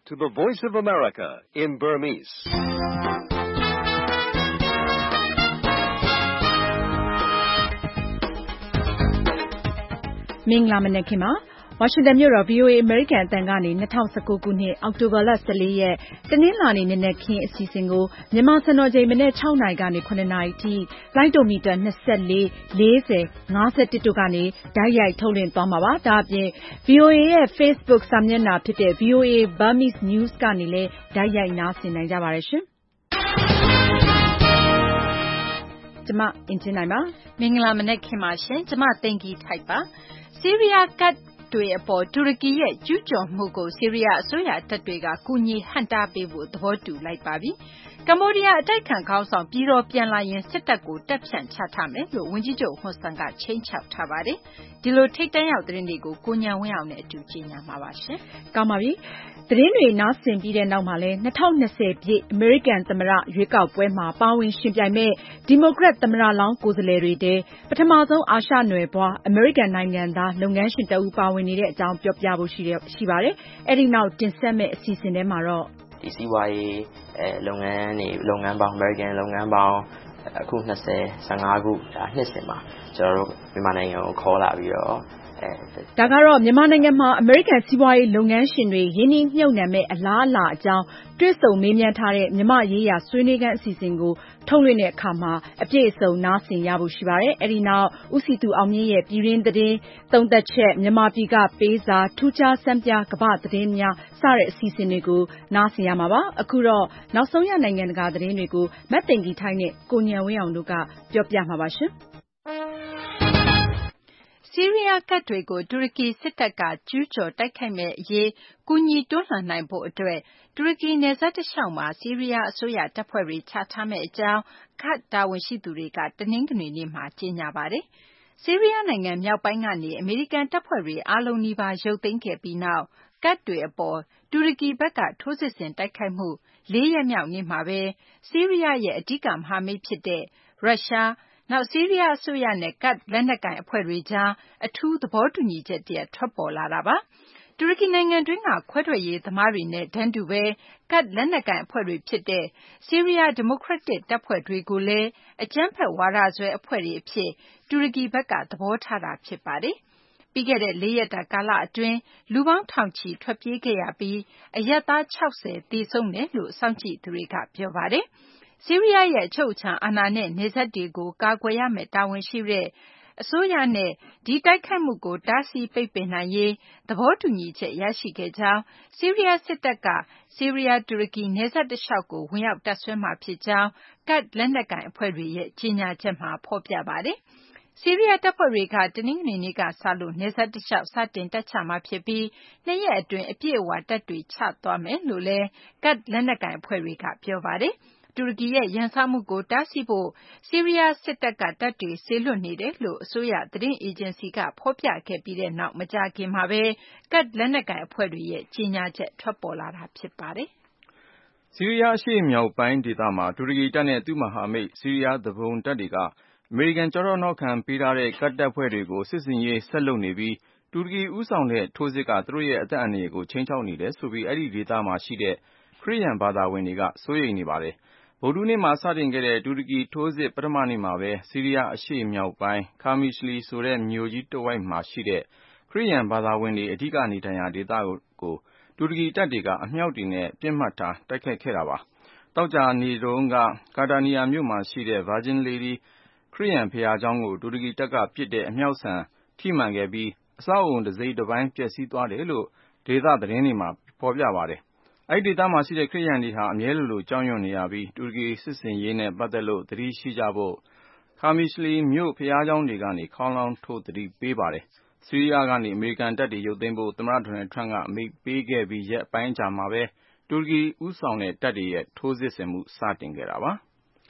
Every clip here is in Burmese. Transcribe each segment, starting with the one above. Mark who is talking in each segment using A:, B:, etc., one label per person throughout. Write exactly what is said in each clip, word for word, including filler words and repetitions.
A: to the Voice of America in Burmese.
B: ။မင်္ဂလာမနက်ခင်းပါ။ ဝါရှင်တန်မြို့တော် ဗွီအိုအေ အမေရိကန်အသံကနေ ၂၀၁၉ ခုနှစ် အောက်တိုဘာလ ၁၄ ရက် တနင်္လာနေ့ နံနက်ခင်းအစီအစဉ်ကို မြန်မာစံတော်ချိန် မနက် ၆ နာရီကနေ ၇ နာရီအထိ လိုင်းဒိုမီတာ ၂၄၊ ၄၀၊ ၅၁ တို့ကနေ တိုက်ရိုက်ထုတ်လွှင့်သွားမှာပါ။ ဒါ့အပြင် ဗွီအိုအေရဲ့ Facebook စာမျက်နှာဖြစ်တဲ့ ဗွီအိုအေ Burmese News ကနေလည်း တိုက်ရိုက်နားဆင်နိုင်ကြပါတယ်ရှင်။ ကျမ အင်ကြင်းနိုင်ပါ
C: ။ မင်္ဂလာမနက်ခင်းပါရှင်။ ကျမ သိင်္ဂ ီထိုက်ပါ။ ဆီးရီးယား ကာ့ဒ်တွေအပေါ် တူရကီရဲ့ ကျူးကျော်မှုကို ဆီးရီးယား အစိုးရတပ်တွေက ကူညီဟန့်တားပေးဖို့ သဘောတူလိုက်ပါပြီ။ ကမ္ဘောဒီးယား အတိုက်အခံခေါင်းဆောင် ပြည်တော်ပြန်လာရင် စစ်တပ်ကို တပ်ဖြန့်ချထားမယ်လို့ ဝန်ကြီးချုပ် ဟွန်ဆန်က ခြိမ်းခြောက်ထားပါတယ်။ ဒီလို ထိပ်တန်းရောက် သတင်းတွေကို ကိုဉာဏ်ဝင်းအောင်နဲ့အတူ ကြေညာမှာပါ။
B: ကောင်းပါပြီ။ သတင်းတွေ နားဆင်ပြီးနောက်မှာလည်း ၂၀၂၀ ပြည့် အမေရိကန်သမ္မတ ရွေးကောက်ပွဲမှာ ပါဝင်ယှဉ်ပြိုင်မယ့် ဒီမိုကရက် သမ္မတလောင်း ကိုယ်စားလှယ်တွေထဲ ပထမဆုံး အာရှနွယ်ဖွား အမေရိကန်နိုင်ငံသား လုပ်ငန်းရှင်တဦး ပါဝင်နေတဲ့အကြောင်း ပြောပြဖို့ ရှိပါတယ်။ အဲဒီနောက် တင်ဆက်မယ့် အစီအစဉ်ထဲမှာတော့
D: စီးပွားရေးလုပ်ငန်းတွေ လုပ်ငန်းပေါင်း အမေရိကန်လုပ်ငန်းပေါင်း အခု နှစ်ဆယ် ဆယ့်ငါး ခု နှစ်စဉ်မှာ ကျနော်တို့ မြန်မာနိုင်ငံကို ခေါ်လာပြီးတော့
B: ဒါကတော့ မြန်မာနိုင်ငံမှာ အမေရိကန် စီးပွားရေးလုပ်ငန်းရှင်တွေ ရင်းနှီးမြှုပ်နှံမယ့် အလားအလာအကြောင်း တွေ့ဆုံမေးမြန်းထားတဲ့ မြန်မာ့ရေးရာ ဆွေးနွေးခန်းအစီအစဉ်ကို ထုတ်လွှင့်တဲ့အခါမှာ အပြည့်အစုံ နားဆင်ရဖို့ ရှိပါတယ်။ အဲဒီနောက် ဦးစည်သူအောင်မြင့်ရဲ့ ပြည်တွင်းသတင်းသုံးသပ်ချက်၊ မြန်မာပြည်ကပေးစာ၊ ထူးခြားဆန်းပြား ကမ္ဘာ့သတင်းများ စတဲ့ အစီအစဉ်တွေကို နားဆင်ရမှာပါ။ အခုတော့ နောက်ဆုံးရ နိုင်ငံတကာသတင်းတွေကို မသိင်္ဂ ီထိုက်နဲ့ ကိုဉာဏ်ဝင်းအောင်တို့က ပြောပြမှာပါ။
C: ဆီးရီးယား ကာ့ဒ်တွေကို တူရကီ စစ်တပ်က ကျူးကျော်တိုက်ခိုက်မယ့် အရေး ကူညီတွန်းလှန်နိုင်ဖို့ အတွက် တူရကီ နယ်စပ်တလျှောက်မှာ ဆီးရီးယား အစိုးရ တပ်ဖွဲ့တွေ ချထားမယ့် အကြောင်း ကာ့ဒ် တာဝန်ရှိသူတွေက တနင်္ဂနွေနေ့မှာ ကြေညာပါတယ်။ ဆီးရီးယားနိုင်ငံ မြောက်ပိုင်းကနေ အမေရိကန် တပ်ဖွဲ့တွေ အားလုံးနီးပါး ရုပ်သိမ်းခဲ့ပြီးနောက် ကာ့ဒ်တွေအပေါ် တူရကီဘက်က ထိုးစစ်ဆင် တိုက်ခိုက်မှု လေးရက်မြောက်နေ့မှာဘဲ ဆီးရီးယားရဲ့ အဓိက မဟာမိတ်ဖြစ်တဲ့ ရုရှား၊ နောက် ဆီးရီးယား အစိုးရနဲ့ ကာ့ဒ်လက်နက်ကိုင် အဖွဲ့တွေကြား အထူးသဘောတူညီချက်တရပ် ထွက်ပေါ်လာတာပါ။ တူရကီနိုင်ငံတွင်းက ခွဲထွက်ရေးသမားတွေနဲ့ တန်းတူဘဲ ကာ့ဒ်လက်နက်ကိုင် အဖွဲ့တွေဖြစ်တဲ့ ဆီးရီးယား ဒီမိုကရက်တစ် တပ်ဖွဲ့တွေကိုလည်း အကြမ်းဖက်ဝါဒစွဲ အဖွဲ့တွေအဖြစ် တူရကီဘက်က သဘောထားတာ ဖြစ်ပါတယ်။ ပြီးခဲ့တဲ့ လေးရက်တာ ကာလအတွင်း လူပေါင်းထောင်ချီ ထွက်ပြေးခဲ့ရပြီး အရပ်သား ၆၀ သေဆုံးတယ်လို့ စောင့်ကြည့်သူတွေက ပြောပါတယ်။ ဆီးရီးယားရဲ့ အချုပ်အခြာအာဏာနဲ့ နယ်စပ်တွေကို ကာကွယ်ရမယ့် တာဝန်ရှိတဲ့ အစိုးရနဲ့ ဒီတိုက်ခိုက်မှုကို တားဆီးပိတ်ပင်နိုင်ရေး သဘောတူညီချက် ရရှိခဲ့ကြောင်း ဆီးရီးယား စစ်တပ်က ဆီးရီးယား တူရကီ နယ်စပ်တလျှောက်ကို ဝင်ရောက် တပ်စွဲမှာ ဖြစ်ကြောင်း ကာ့ဒ်လက်နက်ကိုင် အဖွဲ့တွေရဲ့ ကြေညာချက်မှာ ဖော်ပြပါတယ်။ ဆီးရီးယား တပ်ဖွဲ့တွေက တနင်္ဂနွေနေ့က စလို့ နယ်စပ်တလျှောက် စတင်တပ်ချမှာ ဖြစ်ပြီး နှစ်ရက်အတွင်း အပြည့်အ၀ တပ်တွေ ချသွားမယ်လို့လည်း ကာ့ဒ်လက်နက်ကိုင် အဖွဲ့တွေက ပြောပါတယ်။ တူရကီရဲ့ ရန်စမှုကို တားဆီးဖို့ ဆီးရီးယား စစ်တပ်က တပ်တွေ စေလွှတ်နေတယ်လို့ အစိုးရ သတင်းအေဂျင်စီက ဖော်ပြခဲ့ပြီးနောက် မကြာခင်မှာဘဲ ကာ့ဒ်လက်နက်ကိုင် အဖွဲ့တွေရဲ့ ကြေညာချက် ထွက်ပေါ်လာတာ ဖြစ်ပါတယ်
A: ။ ဆီးရီးယား အရှေ့မြောက်ပိုင်း ဒေသမှာ တူရကီတပ်နဲ့ သူ့မဟာမိတ် ဆီးရီးယား သူပုန်တပ်တွေက အမေရိကန် ကျောထောက်နောက်ခံပေးထားတဲ့ ကာ့ဒ်တပ်ဖွဲ့တွေကို စစ်ဆင်ရေး ဆက်လုပ်နေပြီး တူရကီ ဦးဆောင်တဲ့ ထိုးစစ်က သူတို့ရဲ့ အသက်အန္တရာယ်ကို ခြိမ်းခြောက်နေတယ်ဆိုပြီး အဲဒီဒေသမှာရှိတဲ့ ခရစ်ယာန်ဘာသာဝင်တွေက စိုးရိမ်နေပါတယ်။ ဗုဒ္ဓဟူးနေ့မှာ စတင်ခဲ့တဲ့ တူရကီ ထိုးစစ် ပထမနေ့မှာဘဲ ဆီးရီးယား အရှေ့မြောက်ပိုင်း Qamishli ဆိုတဲ့ မြို့ကြီးတဝိုက်မှာရှိတဲ့ ခရစ်ယာန်ဘာသာဝင်တွေ အဓိက နေထိုင်ရာ ဒေသကို တူရကီတပ်တွေက အမြောက်တွေနဲ့ ပစ်မှတ်ထား တိုက်ခိုက်ခဲ့တာပါ။ သောကြာနေ့တုန်းက ကာတာနီယာမြို့မှာရှိတဲ့ Virgin Lady ခရစ်ယာန်ဘုရားကျောင်းကို တူရကီတပ်က ပစ်တဲ့ အမြောက်ဆံ ထိမှန်ခဲ့ပြီး အဆောက်အဦ တစိတ်တပိုင်း ပျက်စီးသွားတယ်လို့ ဒေသသတင်းတွေမှာ ဖော်ပြပါတယ်။ အဲဒီဒေသမှာရှိတဲ့ ခရစ်ယာန်တွေဟာ အမြဲလိုလို ကြောက်ရွံ့နေရပြီး တူရကီ စစ်ဆင်ရေးနဲ့ ပတ်သက်လို့ သတိရှိကြဖို့ Qamishli မြို့ ဘုရားကျောင်းတွေကနေ ခေါင်းလောင်းထိုး သတိပေးပါတယ်။ ဆီးရီးယားကနေ အမေရိကန်တပ်တွေ ရုပ်သိမ်းဖို့ သမ္မတ Donald Trump က အမိန့်ပေးခဲ့ပြီး ရက်အပိုင်းအကြာမှာဘဲ တူရကီ ဦးဆောင်တဲ့ တပ်တွေရဲ့ ထိုးစစ်ဆင်မှု စတင်ခဲ့တာပါ။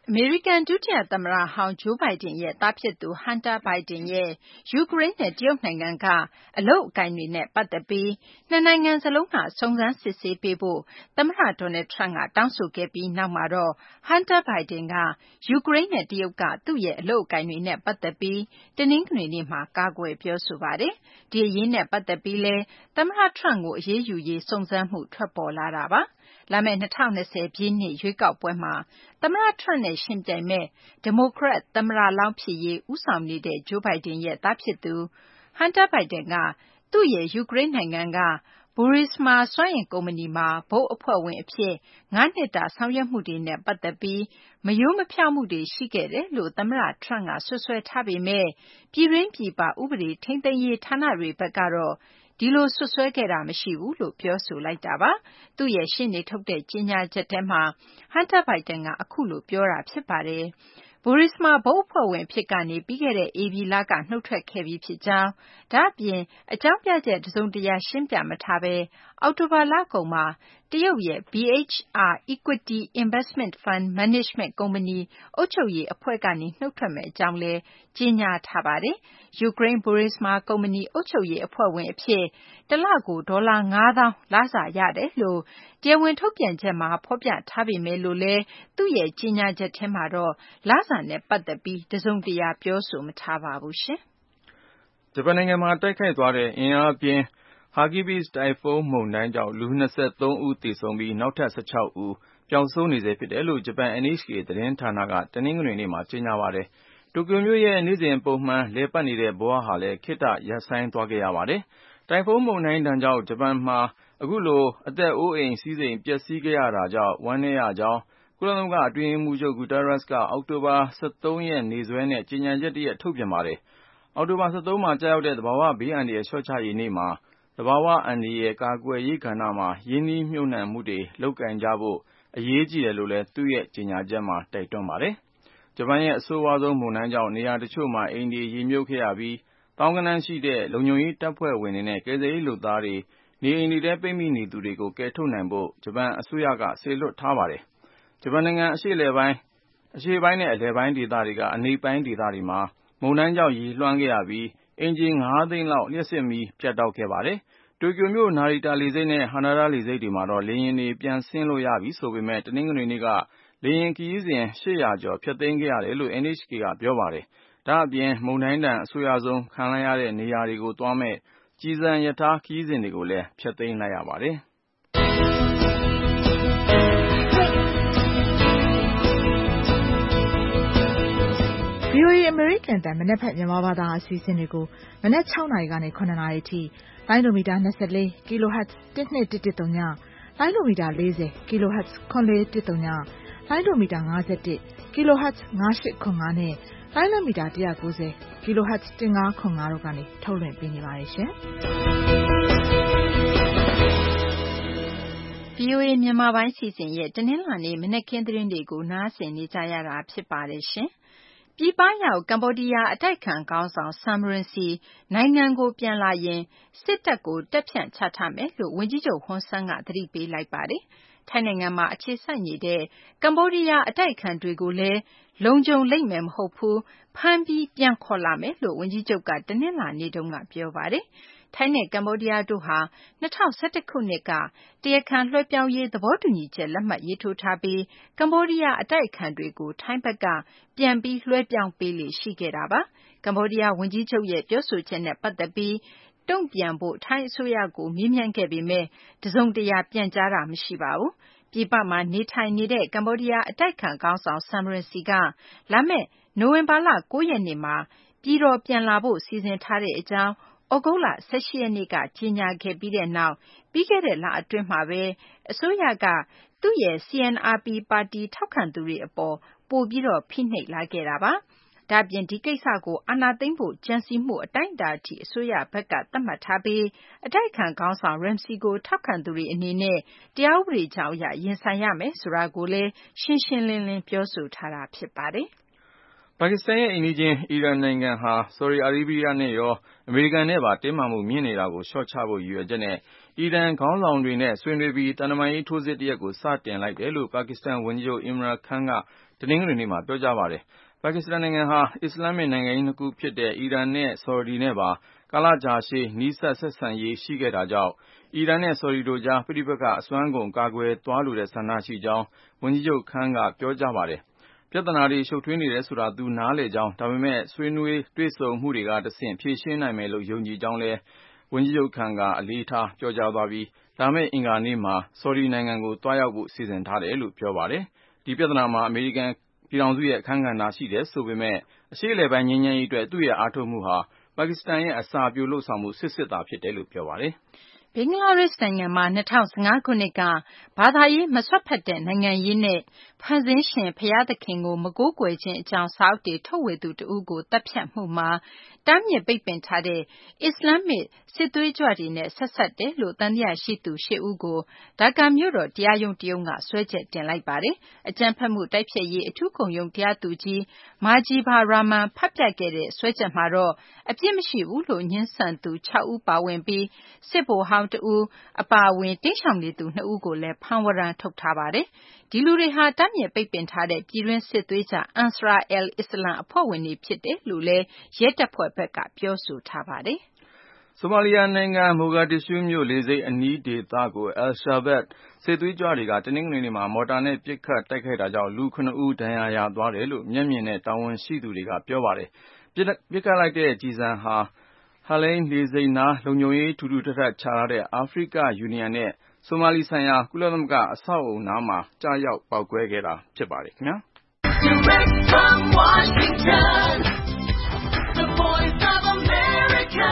C: အမေရိကန်ဒုတိယသမ္မတဟောင်းဂျိုးဘိုင်ဒင်ရဲ့သားဖြစ်သူ Hunter Biden ရဲ့ယူကရိန်းနဲ့တရုတ်နိုင်ငံကအလုပ်အကိုင်တွေနဲ့ပတ်သက်ပြီးနှစ်နိုင်ငံစလုံးကစုံစမ်းစစ်ဆေးပေးဖို့သမ္မတ Donald Trump ကတောင်းဆိုခဲ့ပြီးနောက်မှာတော့ Hunter Biden ကယူကရိန်းနဲ့တရုတ်ကသူ့ရဲ့အလုပ်အကိုင်တွေနဲ့ပတ်သက်ပြီးတနင်္ဂနွေနေ့မှာကာကွယ်ပြောဆိုပါတယ်။ဒီအရေးနဲ့ပတ်သက်ပြီးလည်းသမ္မတ Trump ကိုအရေးယူရေးစုံစမ်းမှုထွက်ပေါ်လာတာပါ။လာမယ့်၂၀၂၀ပြည့်နှစ်ရွေးကောက်ပွဲမှာသမ္မတ Trump နဲ့ယှဉ်ပြိုင်မယ့်ဒီမိုကရက်သမ္မတလောင်းဖြစ်ရေးဦးဆောင်နေတဲ့ Joe Biden ရဲ့သားဖြစ်သူ Hunter Biden ကသူ့ရဲ့ယူကရိန်းနိုင်ငံက Burisma စွမ်းအင်ကုမ္ပဏီမှာဘုတ်အဖွဲ့ဝင်အဖြစ်ငါးနှစ်တာဆောင်ရွက်မှုတွေနဲ့ပတ်သက်ပြီးမရိုးမဖြောင့်မှုတွေရှိခဲ့တယ်လို့သမ္မတ Trump ကစွပ်စွဲထားပေမယ့်ပြည်တွင်းပြည်ပဥပဒေထိန်းသိမ်းရေးဌာနတွေဘက်ကတော့ဒီလိုစွပ်စွဲခဲ့တာမရှိဘူးလို့ပြောဆိုလိုက်တာပါ။သူ့ရဲ့ရှေ့နေထုတ်တဲ့ကြေညာချက်ထဲမှာ Hunter Biden ကအခုလိုပြောတာဖြစ်ပါတယ်။ Burisma ဘုတ်အဖွဲ့ဝင်အဖြစ်ကနေပြီးခဲ့တဲ့ဧပြီလကနုတ်ထွက်ခဲ့ပြီးဖြစ်ကြောင်းဒါ့အပြင်အကြောင်းပြချက်တစုံတရာရှင်းပြမထားဘဲအောက်တိုဘာလကုန်မှာတရုတ်ရဲ့ B H R Equity Investment Fund Management ကုမ္ပဏီအုပ်ချုပ်ရေးအဖွဲ့ကနေနုတ်ထွက်မယ့်အကြောင်းလည်းကြေညာထားပါတယ်။ယူကရိန်း Burisma ကုမ္ပဏီအုပ်ချုပ်ရေးအဖွဲ့ဝင်အဖြစ်တလကိုဒေါ်လာငါးသောင်းလစာရတယ်လို့တရားဝင်ထုတ်ပြန်ချက်မှာဖော်ပြထားပေမယ့်လို့လည်းသူ့ရဲ့ကြေညာချက်ထဲမှာတော့လစာနဲ့ပတ်သက်ပြီးတစုံတရာပြောဆိုမထားပါဘူးရှင်
A: ။ဂျပန်နိုင်ငံမှာတိုက်ခိုက်သွားတဲ့အင်အားပြင်း Hagibis တိုင်ဖုန်းမုန်တိုင်းကြောင့်လူ၂၃ဦးသေဆုံးပြီးနောက်ထပ်၁၆ဦးပျောက်ဆုံးနေဆဲဖြစ်တယ်လို့ဂျပန် N H K သတင်းဌာနကတနင်္ဂနွေနေ့မှာကြေညာပါတယ်။တိုကျိုမြို့ရဲ့နေ့စဉ်ပုံမှန်လည်ပတ်နေတဲ့ဘဝဟာလည်းခေတ္တရပ်ဆိုင်းသွားခဲ့ရပါတယ်။တိုင်ဖုန်းမုန်တိုင်းဒဏ်ကြောင့်ဂျပန်မှာအခုလိုအသက်အိုးအိမ်စည်းစိမ်ပျက်စီးခဲ့ရတာကြောင့်ဝမ်းနည်းရကြောင်းကုလသမဂ္ဂအတွင်းရေးမှူးချုပ် Guterres ကအောက်တိုဘာ၁၃ရက်နေ့စွဲနဲ့ကြေညာချက်တရပ်ထုတ်ပြန်ပါတယ်။အောက်တိုဘာ၁၃မှာကျရောက်တဲ့သဘာဝဘေးအန္တရာယ်လျှော့ချရေးနေ့မှာသဘာဝအန္တရာယ်ကာကွယ်ရေးကဏ္ဍမှာရင်းနှီးမြှုပ်နှံမှုတွေလုပ်ကိုင်ကြဖို့အရေးကြီးတယ်လို့လည်းသူ့ရဲ့ကြေညာချက်မှာတိုက်တွန်းပါတယ်။ဂျပန်ရဲ့အဆိုးဝါးဆုံးမုန်တိုင်းကြောင့်နေရာတချို့မှာအိမ်တွေရေမြုပ်ခဲ့ရပြီးသောင်းဂဏန်းရှိတဲ့လုံခြုံရေးတပ်ဖွဲ့ဝင်တွေနဲ့ကယ်ဆယ်ရေးလုပ်သားတွေနေအိမ်တွေထဲပိတ်မိနေသူတွေကိုကယ်ထုတ်နိုင်ဖို့ဂျပန်အစိုးရကစေလွှတ်ထားပါတယ်။ဂျပန်နိုင်ငံအရှေ့အလယ်ပိုင်းအရှေ့ပိုင်းနဲ့အလယ်ပိုင်းဒေသတွေကအနိမ့်ပိုင်းဒေသတွေမှာမုန်တိုင်းကြောင့်ရေလွှမ်းခဲ့ရပြီးအိမ်ခြေငါးသိန်းလောက်လျှပ်စစ်မီးပြတ်တောက်ခဲ့ပါတယ်။တိုကျိုမြို့နာရီတာလေဆိပ်နဲ့ဟန်နာဒလေဆိပ်တွေမှာတော့လေယာဉ်တွေပြန်ဆင်းလို့ရပြီဆိုပေမဲ့တနင်္ဂနွေနေ့ကလေယာဉ်ခရီးစဉ်၈၀၀ကျော်ဖျက်သိမ်းခဲ့ရတယ်လို့ N H K ကပြောပါတယ်။ဒါ့အပြင်မုန်တိုင်းဒဏ်အဆိုးရွားဆုံးခံလိုက်ရတဲ့နေရာတွေကိုသွားမယ့်ကျည်ဆံရထားခရီးစဉ်တွေကိုလည်းဖျက်သိမ်းလိုက်ရပါတယ်။
B: V O A အမေရိကန်အသံမနက်ဖြန်မြန်မာဘာသာအစီအစဉ်တွေကိုမနက်၆နာရီကနေ၇နာရီအထိလိုင်းဒိုမီတာ၂၄ kHz တစ်၂၁၁၃ညလိုင်းဒိုမီတာ၄၀ kHz ခွန်လေးတစ်၃ညလိုင်းဒိုမီတာ၅၁ kHz ၅၈ခွန်၅နဲ့လိုင်းဒိုမီတာ၁၉၀ kHz ၁၅ခွန်၅တို့ကနေထုတ်လွှင့်ပေးနေပါတယ်ရှင်။
C: V O A မြန်မာပိုင်းစီစဉ်ရဲ့တနင်္လာနေ့မနက်ခင်းသတင်းတွေကိုနားဆင်နေကြရတာဖြစ်ပါတယ်ရှင်။ပြည်ပရောက်ကမ္ဘောဒီးယားအတိုက်အခံခေါင်းဆောင် Sam Rainsy နိုင်ငံကိုပြန်လာရင်စစ်တပ်ကိုတပ်ဖြန့်ချထားမယ်လို့ဝန်ကြီးချုပ်ဟွန်ဆန်းကသတိပေးလိုက်ပါတယ်။ထိုင်းနိုင်ငံမှာအခြေစိုက်နေတဲ့ကမ္ဘောဒီးယားအတိုက်အခံတွေကိုလည်းလုံခြုံလိမ့်မယ်မဟုတ်ဘူးဖမ်းပြီးပြန်ခေါ်လာမယ်လို့ဝန်ကြီးချုပ်ကတနင်္လာနေ့တုန်းကပြောပါတယ်။ထိုင်းနဲ့ကမ္ဘောဒီးယားတို့ဟာ၂၀၁၁ခုနှစ်ကတရားခံလွှဲပြောင်းရေးသဘောတူညီချက်လက်မှတ်ရေးထိုးထားပြီးကမ္ဘောဒီးယားအတိုက်အခံတွေကိုထိုင်းဘက်ကပြန်ပြီးလွှဲပြောင်းပေးလေ့ရှိခဲ့တာပါ။ကမ္ဘောဒီးယားဝန်ကြီးချုပ်ရဲ့ပြောဆိုချက်နဲ့ပတ်သက်ပြီးတုံ့ပြန်ဖို့ထိုင်းအစိုးရကိုမေးမြန်းခဲ့ပေမယ့်တစုံတရာပြန်ကြားတာမရှိပါဘူး။ပြည်ပမှာနေထိုင်နေတဲ့ကမ္ဘောဒီးယားအတိုက်အခံခေါင်းဆောင် Sam Rainsy ကလာမယ့်နိုဝင်ဘာလ၉ရက်နေ့မှာပြည်တော်ပြန်လာဖို့စီစဉ်ထားတဲ့အကြောင်းသြဂုတ်လ၁၈ရက်နေ့ကကြေညာခဲ့ပြီးတဲ့နောက်ပြီးခဲ့တဲ့လအတွင်းမှာပဲအစိုးရကသူ့ရဲ့ C N R P ပါတီထောက်ခံသူတွေအပေါ်ပိုပြီးဖိနှိပ်လာခဲ့တာပါ။ဒါ့အပြင်ဒီကိစ္စကိုအာဏာသိမ်းဖို့ကြံစည်မှုအတိုင်းအတာအထိအစိုးရဘက်ကသတ်မှတ်ထားပြီးအတိုက်အခံခေါင်းဆောင် Rainsy ကိုထောက်ခံသူတွေအနေနဲ့တရားဥပဒေကြောင်းအရရင်ဆိုင်ရမယ်ဆိုတာကိုလည်းရှင်းရှင်းလင်းလင်းပြောဆိုထားတာဖြစ်ပါတယ်။
A: ပါကစ္စတန်ရဲ့အိမ်နီးချင်းအီရန်နိုင်ငံဟာဆော်ဒီအာရေးဗီးယားနဲ့ရောအမေရိကန်နဲ့ပါတင်းမာမှုမြင့်နေတာကိုလျှော့ချဖို့ရည်ရွယ်ချက်နဲ့အီရန်ခေါင်းဆောင်တွေနဲ့ဆွေးနွေးပြီးတန်တမာရေးထိုးစစ်တစ်ရပ်ကိုစတင်လိုက်တယ်လို့ပါကစ္စတန်ဝန်ကြီးချုပ် Imran Khan ကတနင်္ဂနွေနေ့မှာပြောကြားပါတယ်။ပါကစ္စတန်နိုင်ငံဟာအစ္စလာမစ်နိုင်ငံကြီးနှစ်ခုဖြစ်တဲ့အီရန်နဲ့ဆော်ဒီနဲ့ပါကာလကြာရှည်နီးစပ်ဆက်ဆံရေးရှိခဲ့တာကြောင့်အီရန်နဲ့ဆော်ဒီတို့ကြားပဋိပက္ခအစွမ်းကုန်ကာကွယ်သွားလိုတဲ့ဆန္ဒရှိကြောင်းဝန်ကြီးချုပ် Khan ကပြောကြားပါတယ်။ပြဿနာတွေရှုပ်ထွေးနေတယ်ဆိုတာသူနားလည်ကြောင်းဒါပေမဲ့ဆွေးနွေးတွေ့ဆုံမှုတွေကတဆင့်ဖြေရှင်းနိုင်မယ်လို့ယုံကြည်ကြောင်းလည်းဝန်ကြီးချုပ် Khan ကအလေးထားပြောကြားသွားပြီးလာမယ့်အင်္ဂါနေ့မှာဆော်ဒီနိုင်ငံကိုတွားရောက်ဖို့စီစဉ်ထားတယ်လို့ပြောပါတယ်။ဒီပြဿနာမှာအမေရိကန်ပြည်ထောင်စုရဲ့အခန်းကဏ္ဍရှိတယ်ဆိုပေမဲ့အရှေ့အလယ်ပိုင်းငြိမ်းချမ်းရေးအတွက်သူ့ရဲ့အားထုတ်မှုဟာပါကစ္စတန်ရဲ့အစာပြိုလှုပ်ဆောင်မှုစစ်စစ်သာဖြစ်တယ်လို့ပြောပါတယ်။
C: ဘင်္ဂလားဒေ့ရှ်နိုင်ငံမှာ၂၀၁၅ခုနှစ်ကဘာသာရေးမစွက်ဖက်တဲ့နိုင်ငံရေးနဲ့ဖန်ဆင်းရှင်ဘုရားသခင်ကိုမကိုးကွယ်ခြင်းအကြောင်းစာအုပ်တွေထုတ်ဝေသူတဦးကိုသတ်ဖြတ်မှုမှာတားမြစ်ပိတ်ပင်ထားတဲ့အစ္စလာမ္မစ်စစ်သွေးကြွတွေနဲ့ဆက်စပ်တယ်လို့သံသယရှိသူရှစ်ဦးကိုဒါကာမြို့တော်တရားရုံးတရုံးကစွဲချက်တင်လိုက်ပါတယ်။အကြမ်းဖက်မှုတိုက်ဖျက်ရေးအထူးခုံရုံးတရားသူကြီးမာဂျီဘာရာမန်ဖတ်ပြခဲ့တဲ့စွဲချက်မှာတော့အပြစ်မရှိဘူးလို့ညှင်းဆန်သူခြောက်ဦးပါဝင်ပြီးစစ်ဗိုလ်ဟောင်းတဦးအပါအဝင်တိမ်းရှောင်နေသူနှစ်ဦးကိုလည်းဖမ်းဝရမ်းထုတ်ထားပါတယ်။ဒီလူတွေဟာတားမြစ်ပိတ်ပင်ထားတဲ့ပြည်တွင်းစစ်သွေးကြအန်ဆရာအယ်အစ္စလမ်အဖွဲ့ဝင်တွေဖြစ်တယ်လို့လည်းရဲတပ်ဖွဲ့ဘက်ကပြောဆိုထားပါတယ်
A: ။ဆိုမာလီယာနိုင်ငံမိုဂါဒစ်ရှူးမြို့လေဆိပ်အနီးဒေသကိုအယ်ရှာဘတ်စစ်သွေးကြွတွေကတနင်္ဂနွေနေ့မှာမော်တာနဲ့ပစ်ခတ်တိုက်ခိုက်တာကြောင့်လူခုနှစ်ဦးဒဏ်ရာရသွားတယ်လို့မျက်မြင်နဲ့တာဝန်ရှိသူတွေကပြောပါတယ်။ပစ်ပစ်ခတ်လိုက်တဲ့ကျည်ဆံဟာဟာလိန်းလေဆိပ်နားလုံခြုံရေးထူထူထပ်ထပ်ချထားတဲ့အာဖရိကယူနီယံနဲ့ဆိုမာလီဆိုင်ရာကုလသမဂ္ဂအဆောက်အအုံနားမှာကျရောက်ပေါက်ကွဲခဲ့တာဖြစ်ပါတယ်ခင်ဗျာ။ Direct from Washington, the voice of America,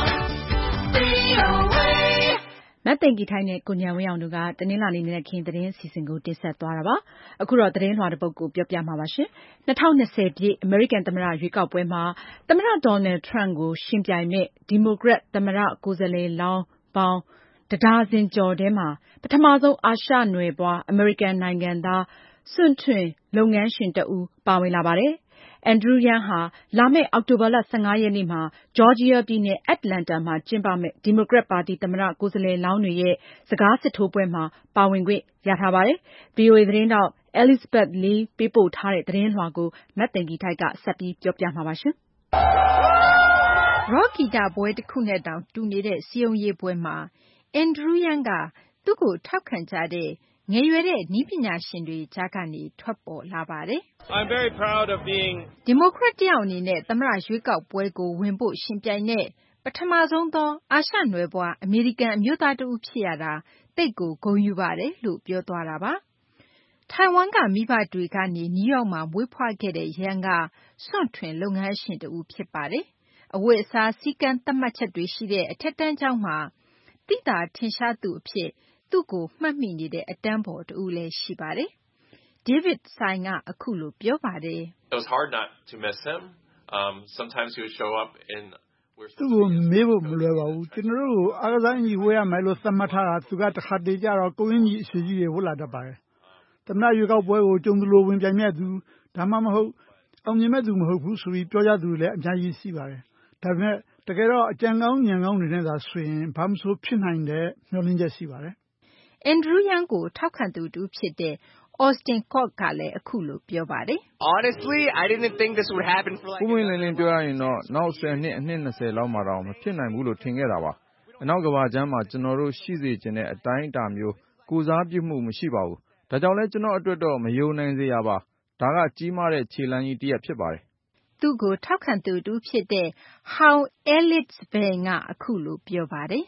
A: V O A
B: မတ်သိင်္ဂီထိုင်းနဲ့ကိုဉာဏ်ဝင်းအောင်တို့ကတနင်္လာနေ့နေ့ခင်းသတင်းအစီအစဉ်ကိုတင်ဆက်သွားတာပါ။အခုတော့သတင်းလွှာတစ်ပုဒ်ကိုပြောပြမှာပါရှင်။၂၀၂၀ပြည့်အမေရိကန်သမ္မတရွေးကောက်ပွဲမှာသမ္မတဒေါ်နယ်ထရန့်ကိုရှင်ပြိုင်မဲ့ဒီမိုကရက်သမ္မတကိုယ်စားလှယ်လောင်းပေါင်းတဒါဇင်ကျော်ထဲမှာပထမဆုံးအာရှနွယ်ဖွားအမေရိကန်နိုင်ငံသားစွန့်ထွင်လုပ်ငန်းရှင်တဦးပါဝင်လာပါတယ်။ Andrew Yang ဟာလာမယ့်အောက်တိုဘာလ၁၅ရက်နေ့မှာဂျော်ဂျီယာပြည်နယ်အတ္တလန္တာမှာကျင်းပမယ့်ဒီမိုကရက်ပါတီသမ္မတကိုယ်စားလှယ်လောင်းတွေရဲ့စကားစစ်ထိုးပွဲမှာပါဝင်ခွင့်ရထားပါတယ်။ ဗွီအိုအေသတင်းထောက် Elizabeth Lee ပေးပို့ထားတဲ့သတင်းလွှာကိုမတ်သိင်္ဂီထိုက်ကဆက်ပြီးပြောပြမှာပါရှင်
C: ။ ရော့ကီတပွဲတခုနဲ့တောင်တူနေတဲ့စည်းရုံးရေးပွဲမှာAndrew Yang ကသူ့ကိုထောက်ခံကြတဲ့ငယ်ရွယ်တဲ့နည်းပညာရှင်တွေကြားကနေထွက်ပေါ်လာပါတယ်။
E: I'm very proud of being
C: ဒီမိုကရက်တယောက်အနေနဲ့သမ္မတရွေးကောက်ပွဲကိုဝင်ဖို့ရှင်ပြိုင်တဲ့ပထမဆုံးသောအာရှနွယ်ဖွားအမေရိကန်အမျိုးသားတဦးဖြစ်ရတာသိပ်ကိုဂုဏ်ယူပါတယ်လို့ပြောသွားတာပါ။ထိုင်ဝမ်ကမိဘတွေကနေနယူးယောက်မှာမွေးဖွားခဲ့တဲ့ Yang ကစွန့်ထွင်လုပ်ငန်းရှင်တဦးဖြစ်ပါတယ်။အဝတ်အစားစည်းကမ်းသတ်မှတ်ချက်တွေရှိတဲ့အထက်တန်းကျောင်းမှာသိသာထင်ရှားသူအဖြစ်သူ့ကိုမှတ်မိနေတဲ့အတန်းဖော်တဦးလည်းရှိပါတယ်။ David Tsai ကအခုလိုပြောပါတယ်။
E: It was hard not to miss him. Um, sometimes he would show up in
F: သူ့ကိုမေးဖို့မလွယ်ပါဘူးကျွန်တော်တို့ကိုအားကစားအင်ကြီးဝတ်ရမယ်လို့သတ်မှတ်ထားတာသူကတခါတလေကြတော့ကိုင်းကြီးအဆွေကြီးတွေဝတ်လာတတ်ပါတယ်သမ္မတရွေးကောက်ပွဲကိုကြုံသလိုဝင်ပြိုင်မဲ့သူဒါမှမဟုတ်အောင်မြင်မဲ့သူမဟုတ်ဘူးဆိုပြီးပြောကြသူလည်းအများကြီးရှိပါတယ်ဒါပေမဲ့တကယ်တော့အကြံကောင်းဉာဏ်ကောင်းတွေနဲ့သာဆိုရင်ဘာမှမဆိုဖြစ်နိုင်တဲ့မျှော်လင့်ချက်ရှိပါတယ်
C: Andrew Yang ကိုထောက်ခံသူတူဖြစ်တဲ့Austin Cox ကလည်းအခုလိုပြောပါတယ်
G: ။ Honestly, I didn't think this would happen for like
H: ပွင့်ပွင့်လင်းလင်းပြောရရင်တော့နောက်ဆယ်နှစ်အနှစ်၂၀လောက်မှာတော့မဖြစ်နိုင်ဘူးလို့ထင်ခဲ့တာပါ။အနောက်ကဘာချမ်းမှာကျွန်တော်တို့ရှိစေချင်တဲ့အတိုင်းအတာမျိုးကိုစားပြုမှုမရှိပါဘူး။ဒါကြောင့်လဲကျွန်တော်အတွက်တော့မယုံနိုင်စရာပါ။ဒါကကြီးမားတဲ့ခြေလှမ်းကြီးတစ်ရပ်ဖြစ်ပါတယ်
C: ။သူ့ကိုထောက်ခံသူတူဖြစ်တဲ့ How Elizabeth ကအခုလိုပြောပါတယ်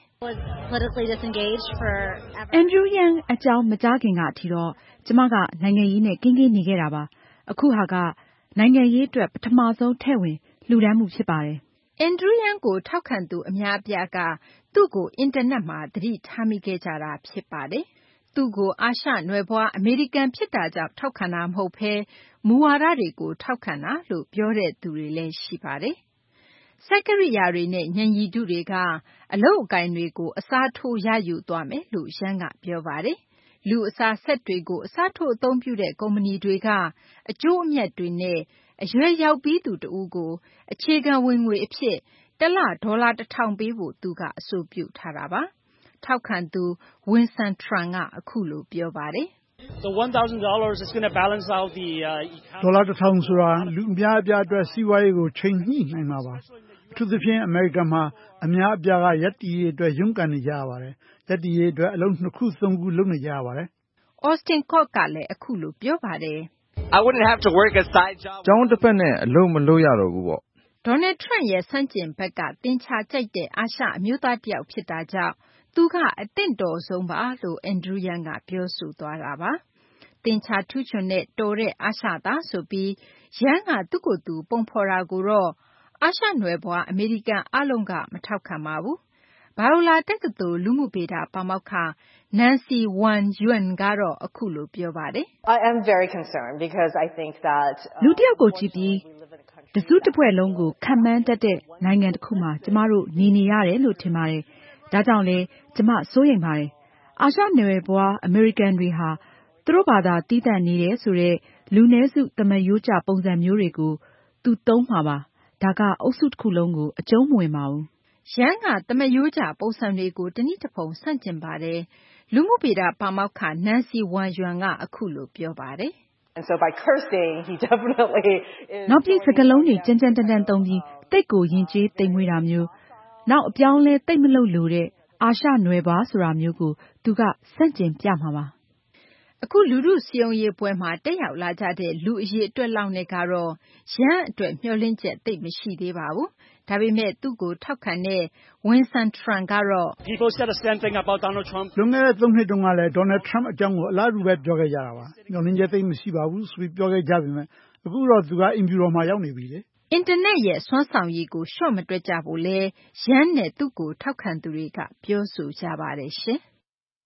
B: ။ Andrew Yang အကြောင်းမကြားခင်ကအထိတော့ကျမကနိုင်ငံရေးနဲ့ကင်းကင်းနေခဲ့တာပါ။အခုဟာကနိုင်ငံရေးအတွက်ပထမဆုံးထည့်ဝင်လှူဒန်းမှုဖြစ်ပါတယ်
C: ။ Andrew Yang ကိုထောက်ခံသူအများအပြားကသူ့ကိုအင်တာနက်မှာသတိထားမိခဲ့ကြတာဖြစ်ပါတယ်။သူ့ကိုအာရှနွယ်ဖွားအမေရိကန်ဖြစ်တာကြောင့်ထောက်ခံတာမဟုတ်ဘဲမူဝါဒတွေကိုထောက်ခံတာလို့ပြောတဲ့သူတွေလည်းရှိပါတယ်။စက်ကိရိယာတွေနဲ့ဉာဏ်ရည်တုတွေကအလုပ်အကိုင်တွေကိုအစားထိုးရယူသွားမယ်လို့Yangကပြောပါတယ်။လူအစားစက်တွေကိုအစားထိုးအသုံးပြုတဲ့ကုမ္ပဏီတွေကအကျိုးအမြတ်တွေနဲ့အရွယ်ရောက်ပြီးသူတဦးကိုအခြေခံဝင်ငွေအဖြစ်တလဒေါ်လာတစ်ထောင်ပေးဖို့သူကအဆိုပြုထားတာပါ။ထောက်ခံသူ Winston Trump ကအခုလိုပြောပါတယ်
I: ။ The one thousand dollars is going to balance out the
F: economy. ဒေါ်လာတစ်ထောင်ဆိုတာလူအများအပြားအတွက်စီးပွားရေးကိုချိန်ညှိနိုင်မှာပါ။အထူးသဖြင့်အမေရိကန်မှာအများအပြားကရက်တီရေးအတွက်ရုန်းကန်နေကြရပါတယ်။ရက်တီရေးအတွက်အလုံးနှစ်ခုသုံးခုလုပ်နေကြရပါတယ်
C: ။ Austin Cox ကလည်းအခုလိုပြောပါတယ်
G: ။ I wouldn't have to work a side job.
H: ကျောင်းတစ်ဖက်နဲ့အလုပ်မလုပ်ရတော့ဘူးပေါ့
C: ။ Donald Trump ရဲ့ဆန့်ကျင်ဘက်ကသင်္ချာကြိုက်တဲ့အာရှအမျိုးသားတယောက်ဖြစ်တာကြောင့်သူကအသင့်တော်ဆုံးပါလို့ Andrew Yang ကပြောဆိုသွားတာပါ။သင်္ချာထူးချွန်တဲ့တော်တဲ့အာရှသားဆိုပြီး Yang ကသူ့ကိုယ်သူပုံဖော်တာကိုတော့အာရှနွယ်ဖွားအမေရိကန်အားလုံးကမထောက်ခံပါဘူး။ Biola တက္ကသိုလ်လူမှုဗေဒပါမောက္ခ Nancy Wen-Yuan ကတော့အခုလိုပြောပါတယ်
J: ။ I am very concerned because I think that
B: လူတယောက်ကိုကြည့်ပြီးတစုတစ်ဖွဲ့လုံးကိုခံမှန်းတတ်တဲ့နိုင်ငံတစ်ခုမှာကျမတို့နေနေရတယ်လို့ထင်ပါတယ်။ဒါကြောင့်လဲကျမစိုးရိမ်ပါတယ်။အာရှနယ်ပွားအမေရိကန်တွေဟာသူတို့ဘာသာတီးသန့်နေတယ်ဆိုတဲ့လူနည်းစုသမရိုးကျပုံစံမျိုးတွေကိုသူသုံးမှာပါ။ဒါကအုပ်စုတစ်ခုလုံးကိုအကျုံးမဝင်ပါဘူး
C: ။ Yang ကသမရိုးကျပုံစံတွေကိုတနည်းတစ်ဖုံဆန့်ကျင်ပါတယ်။လူမှုဗေဒပါမောက္ခ Nancy Wen-Yuan ကအခုလိုပြောပါတယ်။
J: And so by cursing he definitely is
B: နောက်ပြီးစကားလုံးတွေကြမ်းကြမ်းတမ်းတမ်းသုံးပြီးတိတ်ကိုယဉ်ကျေးသိမ်မွေ့တာမျိုးနောက်အပြောင်းလဲတိတ်မလုပ်လို့တဲ့အာရှနွယ်ပွားဆိုတာမျိုးကိုသူကဆန့်ကျင်ပြမှာပါ
C: ။အခုလူထုစည်းရုံးရေးပွဲမှာတက်ရောက်လာကြတဲ့လူအရေအတွက်လောက်နဲ့ကတော့ Yang အတွက်မျှော်လင့်ချက်သိပ်မရှိသေးပါဘူး။ဒါပေမဲ့သူ့ကိုထောက်ခံတဲ့ Winston Trump ကတော့
I: People said the same thing about Donald Trump.
F: လွန်ခဲ့တဲ့သုံးနှစ်တုန်းကလည်း Donald Trump အကြောင်းကိုအလားတူပဲပြောခဲ့ကြတာပါ။မျှော်လင့်ချက်သိပ်မရှိပါဘူးဆိုပြီးပြောခဲ့ကြပေမဲ့အခုတော့သူကအိမ်ဖြူတော်မှာရောက်နေပြီလေ
C: ။အင်တာနက်ရဲ့စွမ်းဆောင်ရည်ကိုလျှော့မတွက်ကြဖို့လဲ Yang နဲ့သူ့ကိုထောက်ခံသူတွေကပြောဆိုကြပါတယ်ရှင်။